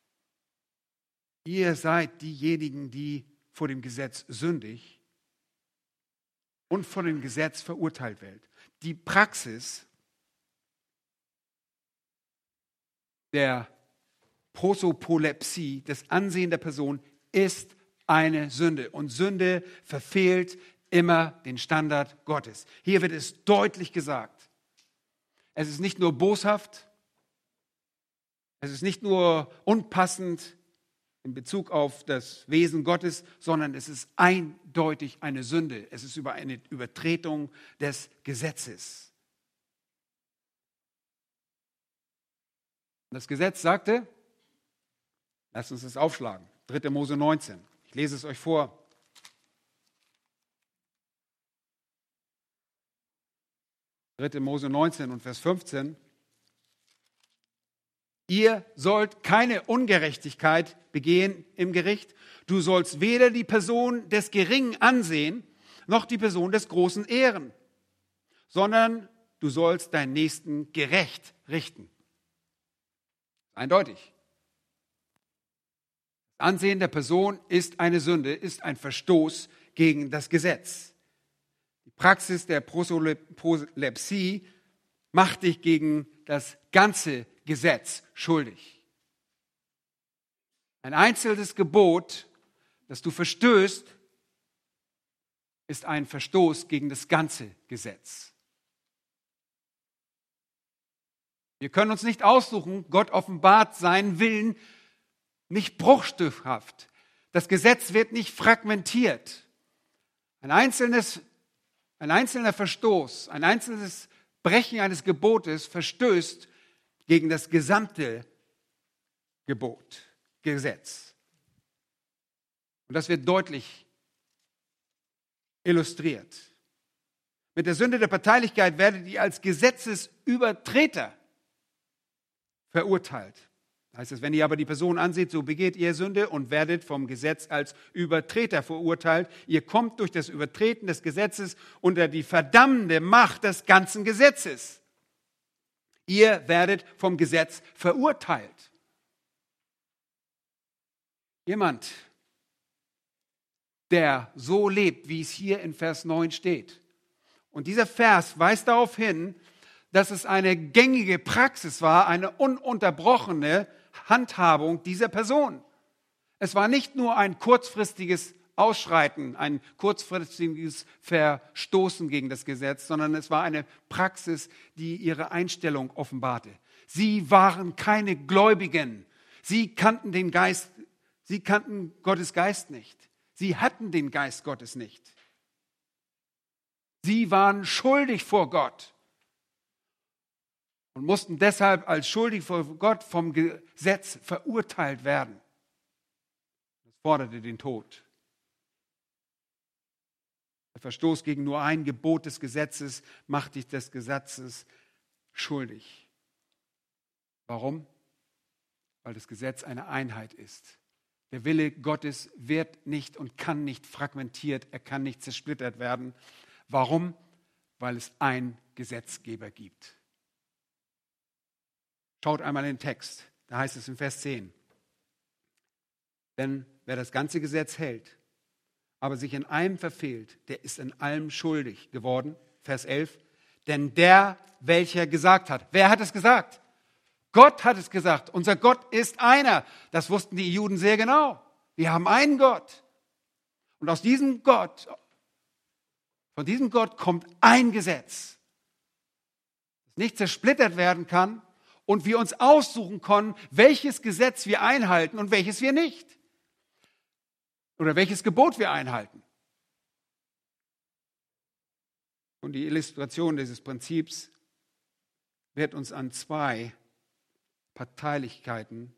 Ihr seid diejenigen, die vor dem Gesetz sündig und von dem Gesetz verurteilt werden. Die Praxis der Prosopolepsie, des Ansehen der Person, ist eine Sünde. Und Sünde verfehlt immer den Standard Gottes. Hier wird es deutlich gesagt. Es ist nicht nur boshaft, es ist nicht nur unpassend in Bezug auf das Wesen Gottes, sondern es ist eindeutig eine Sünde. Es ist über eine Übertretung des Gesetzes. Das Gesetz sagte, lasst uns das aufschlagen, dritter Mose neunzehn. Ich lese es euch vor. dritter Mose neunzehn und Vers fünfzehn. Ihr sollt keine Ungerechtigkeit begehen im Gericht. Du sollst weder die Person des Geringen ansehen, noch die Person des Großen ehren, sondern du sollst deinen Nächsten gerecht richten. Eindeutig. Das Ansehen der Person ist eine Sünde, ist ein Verstoß gegen das Gesetz. Die Praxis der Prosolepsie macht dich gegen das ganze Gesetz schuldig. Ein einzelnes Gebot, das du verstößt, ist ein Verstoß gegen das ganze Gesetz. Wir können uns nicht aussuchen, Gott offenbart seinen Willen nicht bruchstückhaft. Das Gesetz wird nicht fragmentiert. Ein einzelnes, ein einzelner Verstoß, ein einzelnes Brechen eines Gebotes verstößt gegen das gesamte Gebot, Gesetz. Und das wird deutlich illustriert. Mit der Sünde der Parteilichkeit werdet ihr als Gesetzesübertreter verurteilt. Das heißt es, wenn ihr aber die Person anseht, so begeht ihr Sünde und werdet vom Gesetz als Übertreter verurteilt. Ihr kommt durch das Übertreten des Gesetzes unter die verdammende Macht des ganzen Gesetzes. Ihr werdet vom Gesetz verurteilt. Jemand, der so lebt, wie es hier in Vers neun steht. Und dieser Vers weist darauf hin, dass es eine gängige Praxis war, eine ununterbrochene Handhabung dieser Person. Es war nicht nur ein kurzfristiges Ausschreiten, ein kurzfristiges Verstoßen gegen das Gesetz, sondern es war eine Praxis, die ihre Einstellung offenbarte. Sie waren keine Gläubigen. Sie kannten den Geist, sie kannten Gottes Geist nicht. Sie hatten den Geist Gottes nicht. Sie waren schuldig vor Gott und mussten deshalb als schuldig vor Gott vom Gesetz verurteilt werden. Das forderte den Tod. Der Verstoß gegen nur ein Gebot des Gesetzes macht dich des Gesetzes schuldig. Warum? Weil das Gesetz eine Einheit ist. Der Wille Gottes wird nicht und kann nicht fragmentiert, er kann nicht zersplittert werden. Warum? Weil es einen Gesetzgeber gibt. Schaut einmal in den Text, da heißt es in Vers zehn. Denn wer das ganze Gesetz hält, aber sich in einem verfehlt, der ist in allem schuldig geworden. Vers elf. Denn der, welcher gesagt hat, wer hat es gesagt? Gott hat es gesagt. Unser Gott ist einer. Das wussten die Juden sehr genau. Wir haben einen Gott. Und aus diesem Gott, von diesem Gott kommt ein Gesetz, das nicht zersplittert werden kann und wir uns aussuchen können, welches Gesetz wir einhalten und welches wir nicht. Oder welches Gebot wir einhalten. Und die Illustration dieses Prinzips wird uns an zwei Parteilichkeiten,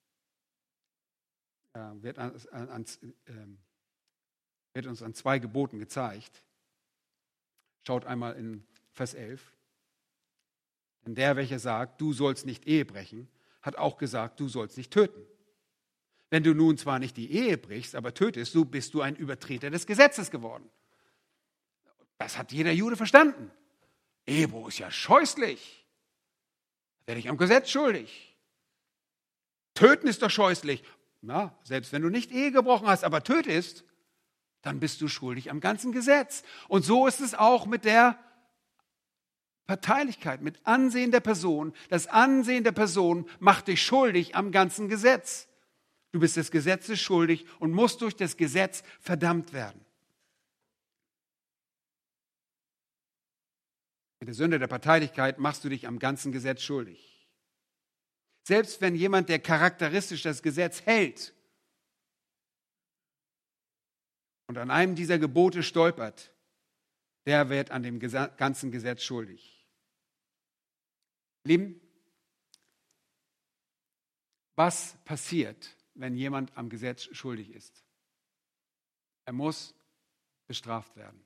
äh, wird, an, an, äh, wird uns an zwei Geboten gezeigt. Schaut einmal in Vers elf. Denn der, welcher sagt, du sollst nicht Ehe brechen, hat auch gesagt, du sollst nicht töten. Wenn du nun zwar nicht die Ehe brichst, aber tötest, so bist du ein Übertreter des Gesetzes geworden. Das hat jeder Jude verstanden. Ehebruch ist ja scheußlich. Da werde ich am Gesetz schuldig. Töten ist doch scheußlich. Na, selbst wenn du nicht Ehe gebrochen hast, aber tötest, dann bist du schuldig am ganzen Gesetz. Und so ist es auch mit der Parteilichkeit, mit Ansehen der Person. Das Ansehen der Person macht dich schuldig am ganzen Gesetz. Du bist des Gesetzes schuldig und musst durch das Gesetz verdammt werden. Mit der Sünde der Parteilichkeit machst du dich am ganzen Gesetz schuldig. Selbst wenn jemand, der charakteristisch das Gesetz hält und an einem dieser Gebote stolpert, der wird an dem ganzen Gesetz schuldig. Lieben, was passiert, wenn jemand am Gesetz schuldig ist? Er muss bestraft werden.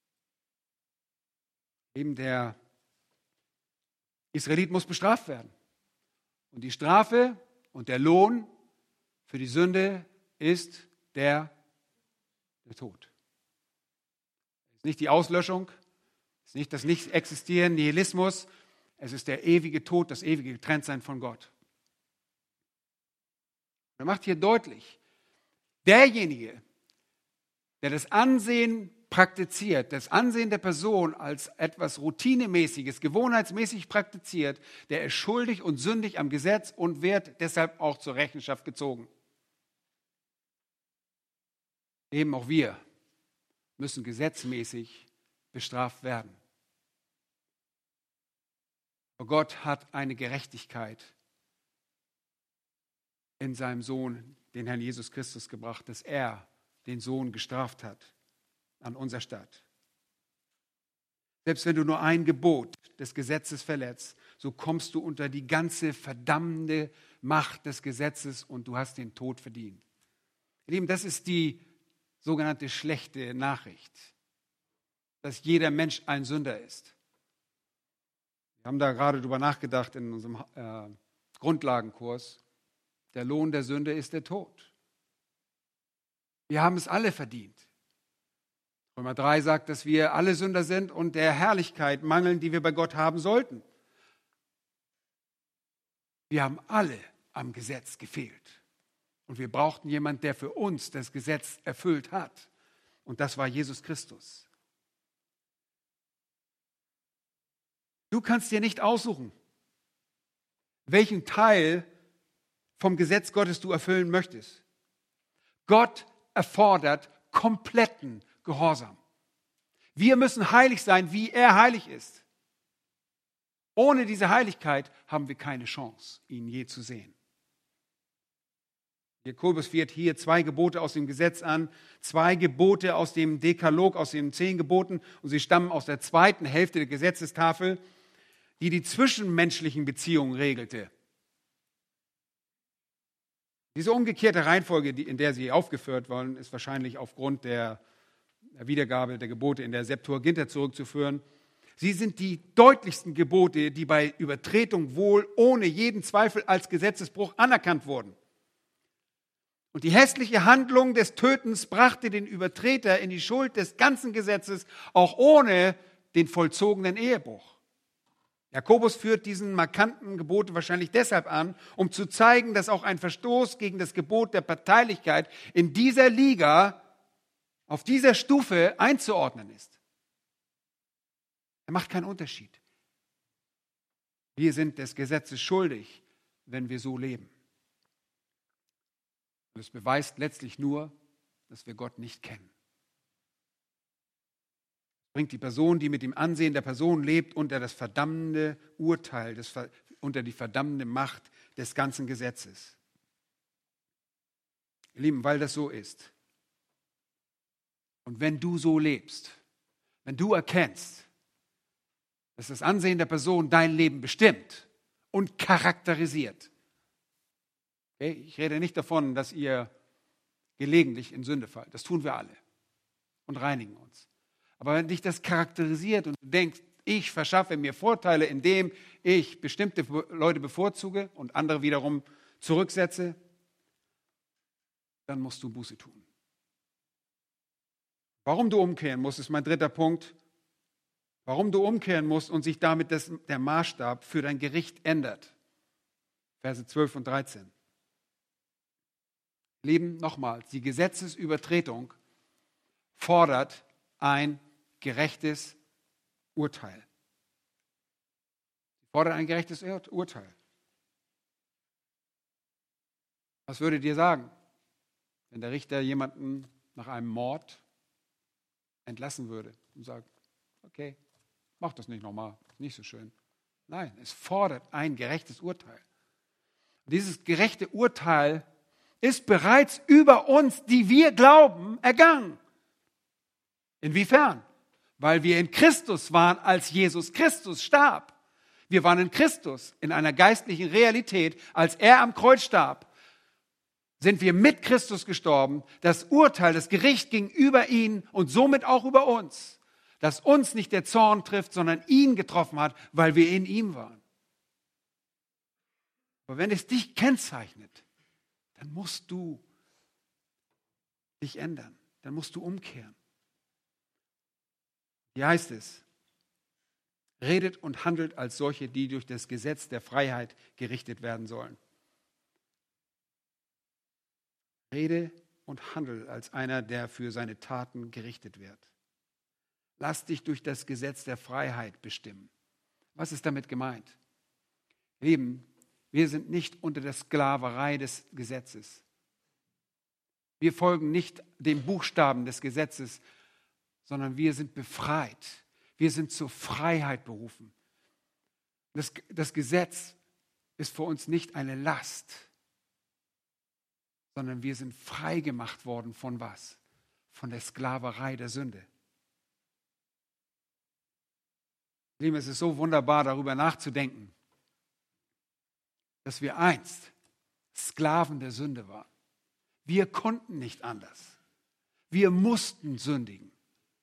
Eben der Israelit muss bestraft werden. Und die Strafe und der Lohn für die Sünde ist der, der Tod. Es ist nicht die Auslöschung, es ist nicht das Nicht-Existieren, Nihilismus, es ist der ewige Tod, das ewige Getrenntsein von Gott. Er macht hier deutlich, derjenige, der das Ansehen praktiziert, das Ansehen der Person als etwas Routinemäßiges, gewohnheitsmäßig praktiziert, der ist schuldig und sündig am Gesetz und wird deshalb auch zur Rechenschaft gezogen. Eben auch wir müssen gesetzmäßig bestraft werden. Aber Gott hat eine Gerechtigkeit in seinem Sohn, den Herrn Jesus Christus, gebracht, dass er den Sohn gestraft hat an unserer Stadt. Selbst wenn du nur ein Gebot des Gesetzes verletzt, so kommst du unter die ganze verdammende Macht des Gesetzes und du hast den Tod verdient. Ihr Lieben, das ist die sogenannte schlechte Nachricht, dass jeder Mensch ein Sünder ist. Wir haben da gerade drüber nachgedacht in unserem äh, Grundlagenkurs. Der Lohn der Sünde ist der Tod. Wir haben es alle verdient. Römer drei sagt, dass wir alle Sünder sind und der Herrlichkeit mangeln, die wir bei Gott haben sollten. Wir haben alle am Gesetz gefehlt. Und wir brauchten jemanden, der für uns das Gesetz erfüllt hat. Und das war Jesus Christus. Du kannst dir nicht aussuchen, welchen Teil vom Gesetz Gottes du erfüllen möchtest. Gott erfordert kompletten Gehorsam. Wir müssen heilig sein, wie er heilig ist. Ohne diese Heiligkeit haben wir keine Chance, ihn je zu sehen. Jakobus führt hier zwei Gebote aus dem Gesetz an, zwei Gebote aus dem Dekalog, aus den zehn Geboten, und sie stammen aus der zweiten Hälfte der Gesetzestafel, die die zwischenmenschlichen Beziehungen regelte. Diese umgekehrte Reihenfolge, in der sie aufgeführt worden, ist wahrscheinlich aufgrund der Wiedergabe der Gebote in der Septuaginta zurückzuführen. Sie sind die deutlichsten Gebote, die bei Übertretung wohl ohne jeden Zweifel als Gesetzesbruch anerkannt wurden. Und die hässliche Handlung des Tötens brachte den Übertreter in die Schuld des ganzen Gesetzes, auch ohne den vollzogenen Ehebruch. Jakobus führt diesen markanten Gebote wahrscheinlich deshalb an, um zu zeigen, dass auch ein Verstoß gegen das Gebot der Parteilichkeit in dieser Liga, auf dieser Stufe einzuordnen ist. Er macht keinen Unterschied. Wir sind des Gesetzes schuldig, wenn wir so leben. Und es beweist letztlich nur, dass wir Gott nicht kennen. Es bringt die Person, die mit dem Ansehen der Person lebt, unter das verdammende Urteil, das, unter die verdammende Macht des ganzen Gesetzes. Ihr Lieben, weil das so ist. Und wenn du so lebst, wenn du erkennst, dass das Ansehen der Person dein Leben bestimmt und charakterisiert. Okay? Ich rede nicht davon, dass ihr gelegentlich in Sünde fallt. Das tun wir alle und reinigen uns. Aber wenn dich das charakterisiert und du denkst, ich verschaffe mir Vorteile, indem ich bestimmte Leute bevorzuge und andere wiederum zurücksetze, dann musst du Buße tun. Warum du umkehren musst, ist mein dritter Punkt. Warum du umkehren musst und sich damit das, der Maßstab für dein Gericht ändert. Verse zwölf und dreizehn. Lieben, nochmals, die Gesetzesübertretung fordert ein gerechtes Urteil. Sie fordert ein gerechtes Urteil. Was würdet ihr sagen, wenn der Richter jemanden nach einem Mord entlassen würde und sagt, okay, mach das nicht nochmal, nicht so schön. Nein, es fordert ein gerechtes Urteil. Und dieses gerechte Urteil ist bereits über uns, die wir glauben, ergangen. Inwiefern? Weil wir in Christus waren, als Jesus Christus starb. Wir waren in Christus, in einer geistlichen Realität, als er am Kreuz starb. Sind wir mit Christus gestorben. Das Urteil, das Gericht ging über ihn und somit auch über uns. Dass uns nicht der Zorn trifft, sondern ihn getroffen hat, weil wir in ihm waren. Aber wenn es dich kennzeichnet, dann musst du dich ändern. Dann musst du umkehren. Hier heißt es, redet und handelt als solche, die durch das Gesetz der Freiheit gerichtet werden sollen. Rede und handel als einer, der für seine Taten gerichtet wird. Lass dich durch das Gesetz der Freiheit bestimmen. Was ist damit gemeint? Lieben, wir sind nicht unter der Sklaverei des Gesetzes. Wir folgen nicht dem Buchstaben des Gesetzes, sondern wir sind befreit. Wir sind zur Freiheit berufen. Das, das Gesetz ist für uns nicht eine Last, sondern wir sind frei gemacht worden von was? Von der Sklaverei der Sünde. Lieben, es ist so wunderbar, darüber nachzudenken, dass wir einst Sklaven der Sünde waren. Wir konnten nicht anders. Wir mussten sündigen.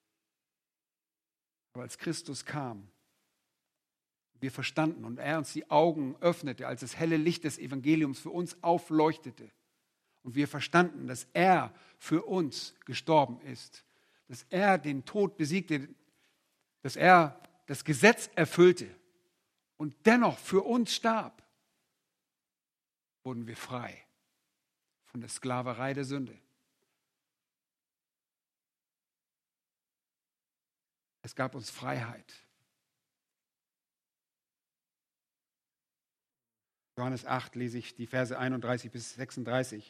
Aber als Christus kam, wir verstanden und er uns die Augen öffnete, als das helle Licht des Evangeliums für uns aufleuchtete und wir verstanden, dass er für uns gestorben ist, dass er den Tod besiegte, dass er das Gesetz erfüllte und dennoch für uns starb, wurden wir frei von der Sklaverei der Sünde. Es gab uns Freiheit. Johannes acht lese ich die Verse einunddreißig bis sechsunddreißig.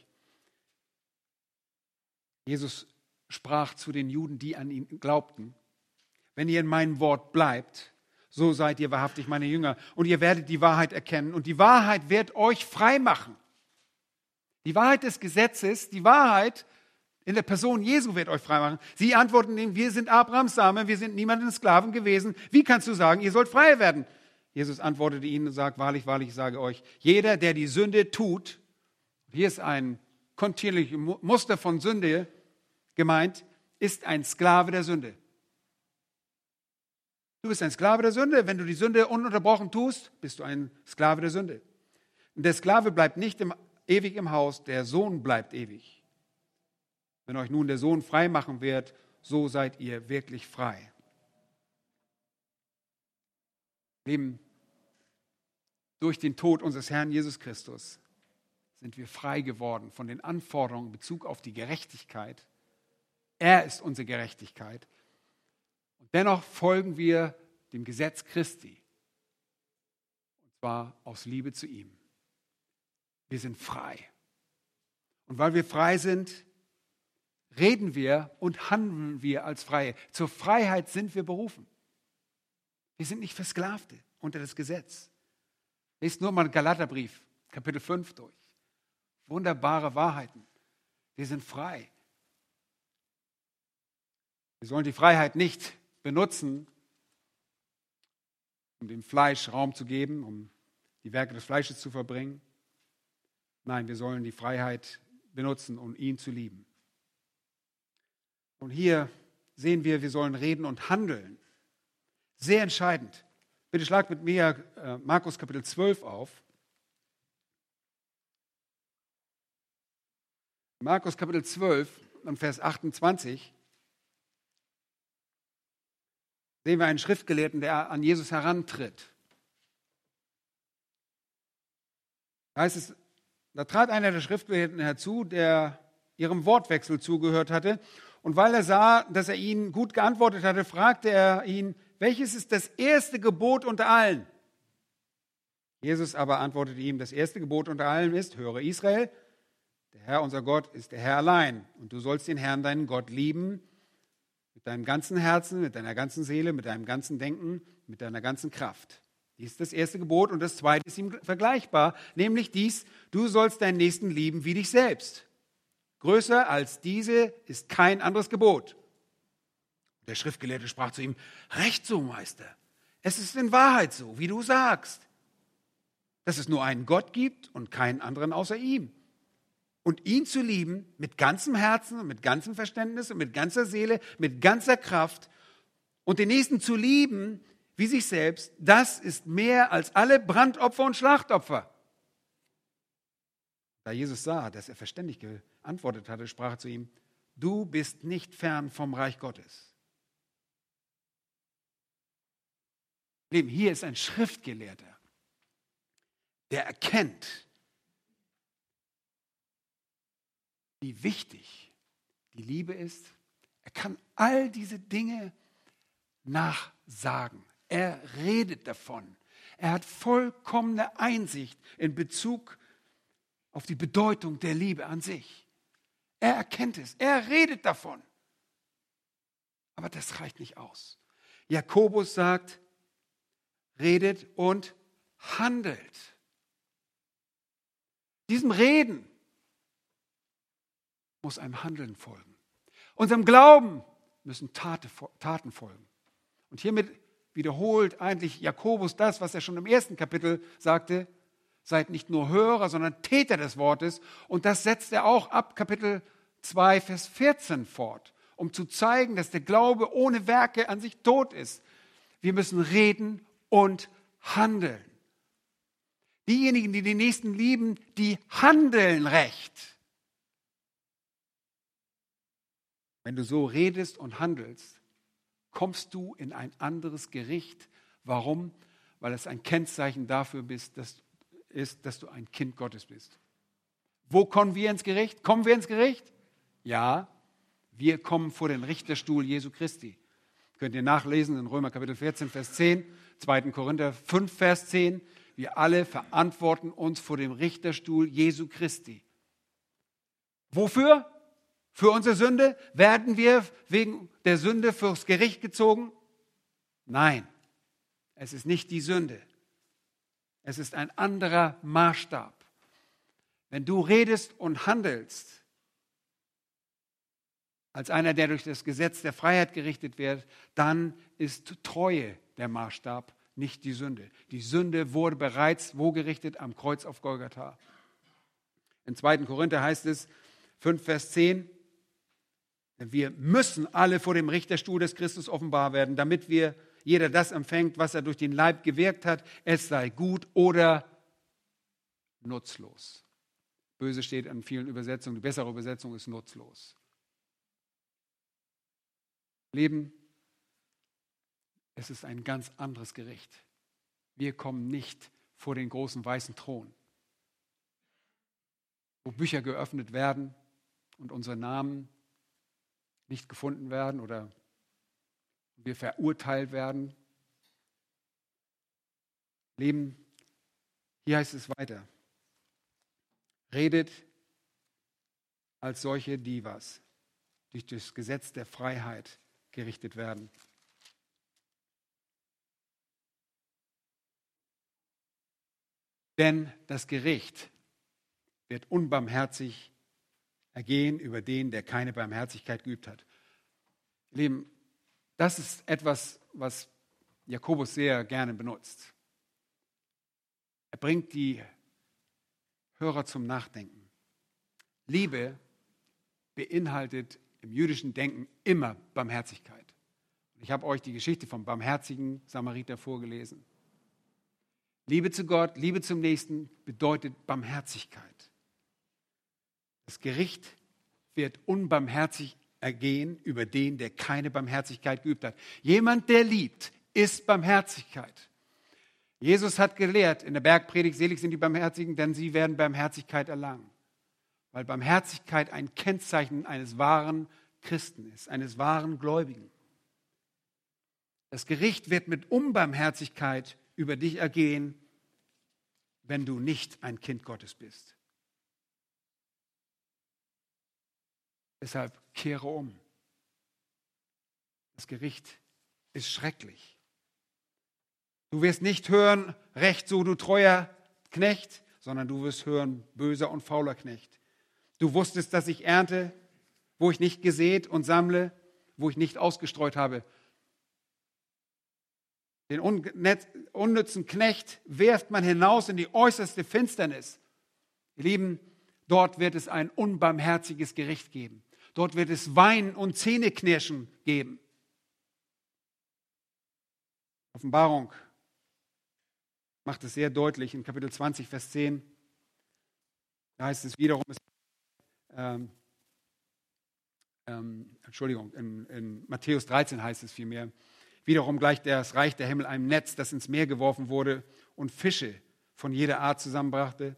Jesus sprach zu den Juden, die an ihn glaubten: Wenn ihr in meinem Wort bleibt, so seid ihr wahrhaftig meine Jünger und ihr werdet die Wahrheit erkennen und die Wahrheit wird euch frei machen. Die Wahrheit des Gesetzes, die Wahrheit in der Person Jesu wird euch frei machen. Sie antworten ihm: Wir sind Abrahams Same, wir sind niemandem Sklaven gewesen. Wie kannst du sagen, ihr sollt frei werden? Jesus antwortete ihnen und sagt: Wahrlich, wahrlich, ich sage euch, jeder, der die Sünde tut, hier ist ein kontinuierliches Muster von Sünde, gemeint, ist ein Sklave der Sünde. Du bist ein Sklave der Sünde. Wenn du die Sünde ununterbrochen tust, bist du ein Sklave der Sünde. Und der Sklave bleibt nicht im, ewig im Haus, der Sohn bleibt ewig. Wenn euch nun der Sohn frei machen wird, so seid ihr wirklich frei. Leben durch den Tod unseres Herrn Jesus Christus sind wir frei geworden von den Anforderungen in Bezug auf die Gerechtigkeit. Er ist unsere Gerechtigkeit. Und dennoch folgen wir dem Gesetz Christi. Und zwar aus Liebe zu ihm. Wir sind frei. Und weil wir frei sind, reden wir und handeln wir als Freie. Zur Freiheit sind wir berufen. Wir sind nicht Versklavte unter das Gesetz. Lest nur mal Galaterbrief, Kapitel fünf durch. Wunderbare Wahrheiten. Wir sind frei. Wir sollen die Freiheit nicht benutzen, um dem Fleisch Raum zu geben, um die Werke des Fleisches zu verbringen. Nein, wir sollen die Freiheit benutzen, um ihn zu lieben. Und hier sehen wir, wir sollen reden und handeln. Sehr entscheidend. Bitte schlagt mit mir äh, Markus Kapitel zwölf auf. Markus Kapitel zwölf und Vers achtundzwanzig sehen wir einen Schriftgelehrten, der an Jesus herantritt. Da heißt es, da trat einer der Schriftgelehrten herzu, der ihrem Wortwechsel zugehört hatte. Und weil er sah, dass er ihnen gut geantwortet hatte, fragte er ihn, welches ist das erste Gebot unter allen? Jesus aber antwortete ihm, das erste Gebot unter allen ist, höre Israel, der Herr unser Gott ist der Herr allein. Und du sollst den Herrn, deinen Gott, lieben, mit deinem ganzen Herzen, mit deiner ganzen Seele, mit deinem ganzen Denken, mit deiner ganzen Kraft. Dies ist das erste Gebot und das zweite ist ihm vergleichbar, nämlich dies, du sollst deinen Nächsten lieben wie dich selbst. Größer als diese ist kein anderes Gebot. Der Schriftgelehrte sprach zu ihm, recht so, Meister, es ist in Wahrheit so, wie du sagst, dass es nur einen Gott gibt und keinen anderen außer ihm. Und ihn zu lieben mit ganzem Herzen und mit ganzem Verständnis und mit ganzer Seele, mit ganzer Kraft und den Nächsten zu lieben wie sich selbst, das ist mehr als alle Brandopfer und Schlachtopfer. Da Jesus sah, dass er verständig geantwortet hatte, sprach er zu ihm, du bist nicht fern vom Reich Gottes. Lieben, hier ist ein Schriftgelehrter, der erkennt, wie wichtig die Liebe ist. Er kann all diese Dinge nachsagen. Er redet davon. Er hat vollkommene Einsicht in Bezug auf die Bedeutung der Liebe an sich. Er erkennt es. Er redet davon. Aber das reicht nicht aus. Jakobus sagt, redet und handelt. Diesem Reden muss einem Handeln folgen. Unserem Glauben müssen Taten folgen. Und hiermit wiederholt eigentlich Jakobus das, was er schon im ersten Kapitel sagte, seid nicht nur Hörer, sondern Täter des Wortes. Und das setzt er auch ab Kapitel zwei, Vers vierzehn fort, um zu zeigen, dass der Glaube ohne Werke an sich tot ist. Wir müssen reden und handeln. Diejenigen, die den Nächsten lieben, die handeln recht. Wenn du so redest und handelst, kommst du in ein anderes Gericht. Warum? Weil es ein Kennzeichen dafür bist, dass, ist, dass du ein Kind Gottes bist. Wo kommen wir ins Gericht? Kommen wir ins Gericht? Ja, wir kommen vor den Richterstuhl Jesu Christi. Könnt ihr nachlesen in Römer Kapitel vierzehn, Vers zehn, zweiten Korinther fünf, Vers zehn. Wir alle verantworten uns vor dem Richterstuhl Jesu Christi. Wofür? Für unsere Sünde? Werden wir wegen der Sünde fürs Gericht gezogen? Nein, es ist nicht die Sünde. Es ist ein anderer Maßstab. Wenn du redest und handelst, als einer, der durch das Gesetz der Freiheit gerichtet wird, dann ist Treue der Maßstab, nicht die Sünde. Die Sünde wurde bereits wo gerichtet? Am Kreuz auf Golgatha. In zweiten Korinther heißt es, fünf, Vers zehn, wir müssen alle vor dem Richterstuhl des Christus offenbar werden, damit wir jeder das empfängt, was er durch den Leib gewirkt hat, es sei gut oder nutzlos. Böse steht an vielen Übersetzungen, die bessere Übersetzung ist nutzlos. Leben, es ist ein ganz anderes Gericht. Wir kommen nicht vor den großen weißen Thron, wo Bücher geöffnet werden und unsere Namen nicht gefunden werden oder wir verurteilt werden. Leben, hier heißt es weiter. Redet als solche, die was durch das Gesetz der Freiheit gerichtet werden. Denn das Gericht wird unbarmherzig ergehen über den, der keine Barmherzigkeit geübt hat. Lieben, das ist etwas, was Jakobus sehr gerne benutzt. Er bringt die Hörer zum Nachdenken. Liebe beinhaltet im jüdischen Denken immer Barmherzigkeit. Ich habe euch die Geschichte vom barmherzigen Samariter vorgelesen. Liebe zu Gott, Liebe zum Nächsten bedeutet Barmherzigkeit. Das Gericht wird unbarmherzig ergehen über den, der keine Barmherzigkeit geübt hat. Jemand, der liebt, ist Barmherzigkeit. Jesus hat gelehrt in der Bergpredigt, selig sind die Barmherzigen, denn sie werden Barmherzigkeit erlangen. Weil Barmherzigkeit ein Kennzeichen eines wahren Christen ist, eines wahren Gläubigen. Das Gericht wird mit Unbarmherzigkeit über dich ergehen, wenn du nicht ein Kind Gottes bist. Deshalb kehre um. Das Gericht ist schrecklich. Du wirst nicht hören, recht so, du treuer Knecht, sondern du wirst hören, böser und fauler Knecht. Du wusstest, dass ich ernte, wo ich nicht gesät und sammle, wo ich nicht ausgestreut habe. Den unnützen Knecht wirft man hinaus in die äußerste Finsternis. Ihr Lieben, dort wird es ein unbarmherziges Gericht geben. Dort wird es Weinen und Zähneknirschen geben. Offenbarung macht es sehr deutlich in Kapitel zwanzig, Vers zehn. Da heißt es wiederum, ähm, ähm, Entschuldigung, in, in Matthäus dreizehn heißt es vielmehr, wiederum gleicht das Reich der Himmel einem Netz, das ins Meer geworfen wurde und Fische von jeder Art zusammenbrachte,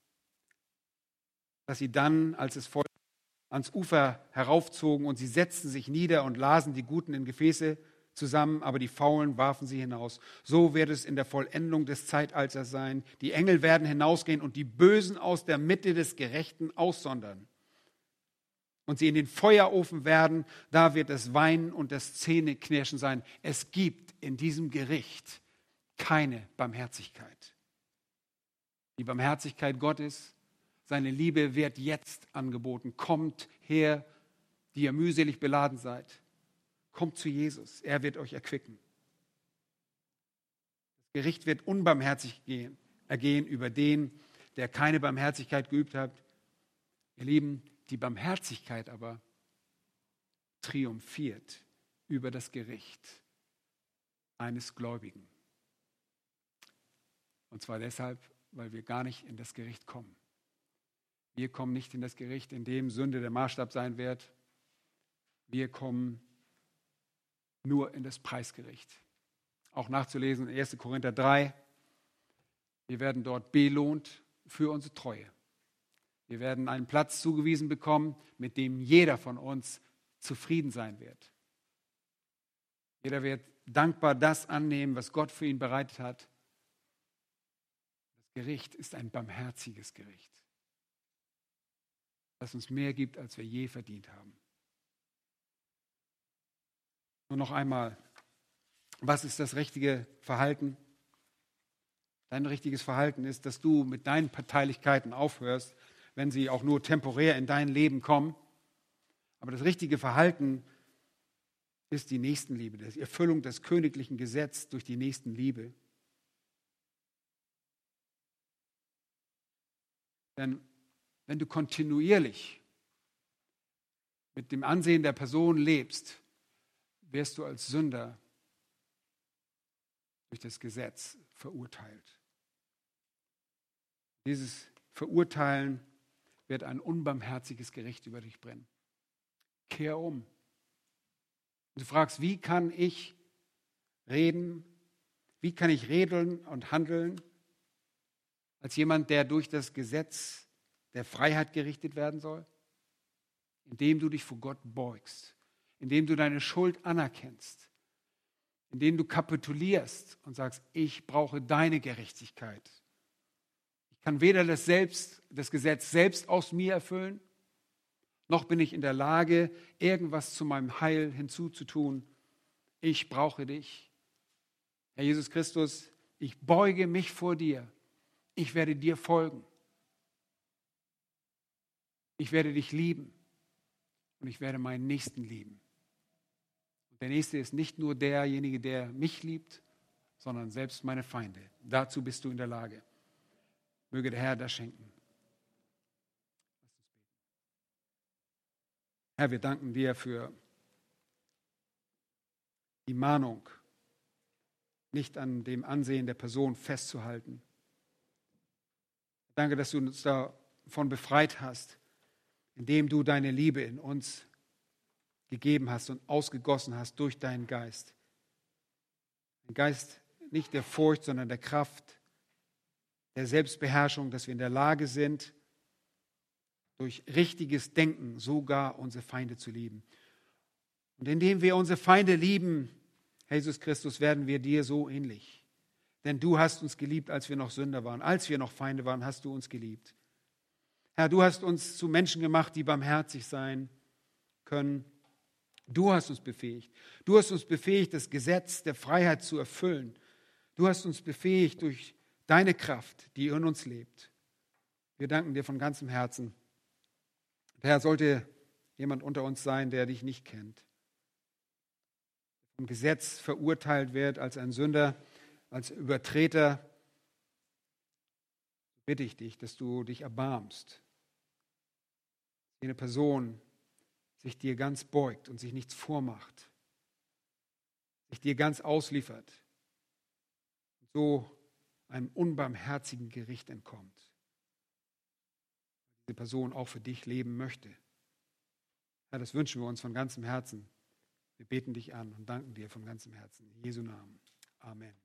dass sie dann, als es voll ans Ufer heraufzogen und sie setzten sich nieder und lasen die Guten in Gefäße zusammen, aber die Faulen warfen sie hinaus. So wird es in der Vollendung des Zeitalters sein. Die Engel werden hinausgehen und die Bösen aus der Mitte des Gerechten aussondern. Und sie in den Feuerofen werden, da wird das Weinen und das Zähneknirschen sein. Es gibt in diesem Gericht keine Barmherzigkeit. Die Barmherzigkeit Gottes, seine Liebe wird jetzt angeboten. Kommt her, die ihr mühselig beladen seid. Kommt zu Jesus, er wird euch erquicken. Das Gericht wird unbarmherzig gehen, ergehen über den, der keine Barmherzigkeit geübt hat. Ihr Lieben, die Barmherzigkeit aber triumphiert über das Gericht eines Gläubigen. Und zwar deshalb, weil wir gar nicht in das Gericht kommen. Wir kommen nicht in das Gericht, in dem Sünde der Maßstab sein wird. Wir kommen nur in das Preisgericht. Auch nachzulesen in erster Korinther drei. Wir werden dort belohnt für unsere Treue. Wir werden einen Platz zugewiesen bekommen, mit dem jeder von uns zufrieden sein wird. Jeder wird dankbar das annehmen, was Gott für ihn bereitet hat. Das Gericht ist ein barmherziges Gericht, das uns mehr gibt, als wir je verdient haben. Nur noch einmal, was ist das richtige Verhalten? Dein richtiges Verhalten ist, dass du mit deinen Parteilichkeiten aufhörst, wenn sie auch nur temporär in dein Leben kommen. Aber das richtige Verhalten ist die Nächstenliebe, die Erfüllung des königlichen Gesetzes durch die Nächstenliebe. Denn wenn du kontinuierlich mit dem Ansehen der Person lebst, wirst du als Sünder durch das Gesetz verurteilt. Dieses Verurteilen wird ein unbarmherziges Gericht über dich bringen. Kehr um. Du fragst, wie kann ich reden, wie kann ich reden und handeln als jemand, der durch das Gesetz der Freiheit gerichtet werden soll? Indem du dich vor Gott beugst, indem du deine Schuld anerkennst, indem du kapitulierst und sagst, ich brauche deine Gerechtigkeit. Ich kann weder das, selbst, das Gesetz selbst aus mir erfüllen, noch bin ich in der Lage, irgendwas zu meinem Heil hinzuzutun. Ich brauche dich. Herr Jesus Christus, ich beuge mich vor dir. Ich werde dir folgen. Ich werde dich lieben und ich werde meinen Nächsten lieben. Und der Nächste ist nicht nur derjenige, der mich liebt, sondern selbst meine Feinde. Dazu bist du in der Lage. Möge der Herr das schenken. Herr, wir danken dir für die Mahnung, nicht an dem Ansehen der Person festzuhalten. Danke, dass du uns davon befreit hast, indem du deine Liebe in uns gegeben hast und ausgegossen hast durch deinen Geist. Ein Geist nicht der Furcht, sondern der Kraft, der Selbstbeherrschung, dass wir in der Lage sind, durch richtiges Denken sogar unsere Feinde zu lieben. Und indem wir unsere Feinde lieben, Jesus Christus, werden wir dir so ähnlich. Denn du hast uns geliebt, als wir noch Sünder waren. Als wir noch Feinde waren, hast du uns geliebt. Herr, du hast uns zu Menschen gemacht, die barmherzig sein können. Du hast uns befähigt. Du hast uns befähigt, das Gesetz der Freiheit zu erfüllen. Du hast uns befähigt durch deine Kraft, die in uns lebt. Wir danken dir von ganzem Herzen. Herr, sollte jemand unter uns sein, der dich nicht kennt, vom Gesetz verurteilt wird als ein Sünder, als Übertreter, bitte ich dich, dass du dich erbarmst. Jene Person sich dir ganz beugt und sich nichts vormacht, sich dir ganz ausliefert und so einem unbarmherzigen Gericht entkommt. Diese Person auch für dich leben möchte. Herr, das wünschen wir uns von ganzem Herzen. Wir beten dich an und danken dir von ganzem Herzen. In Jesu Namen. Amen.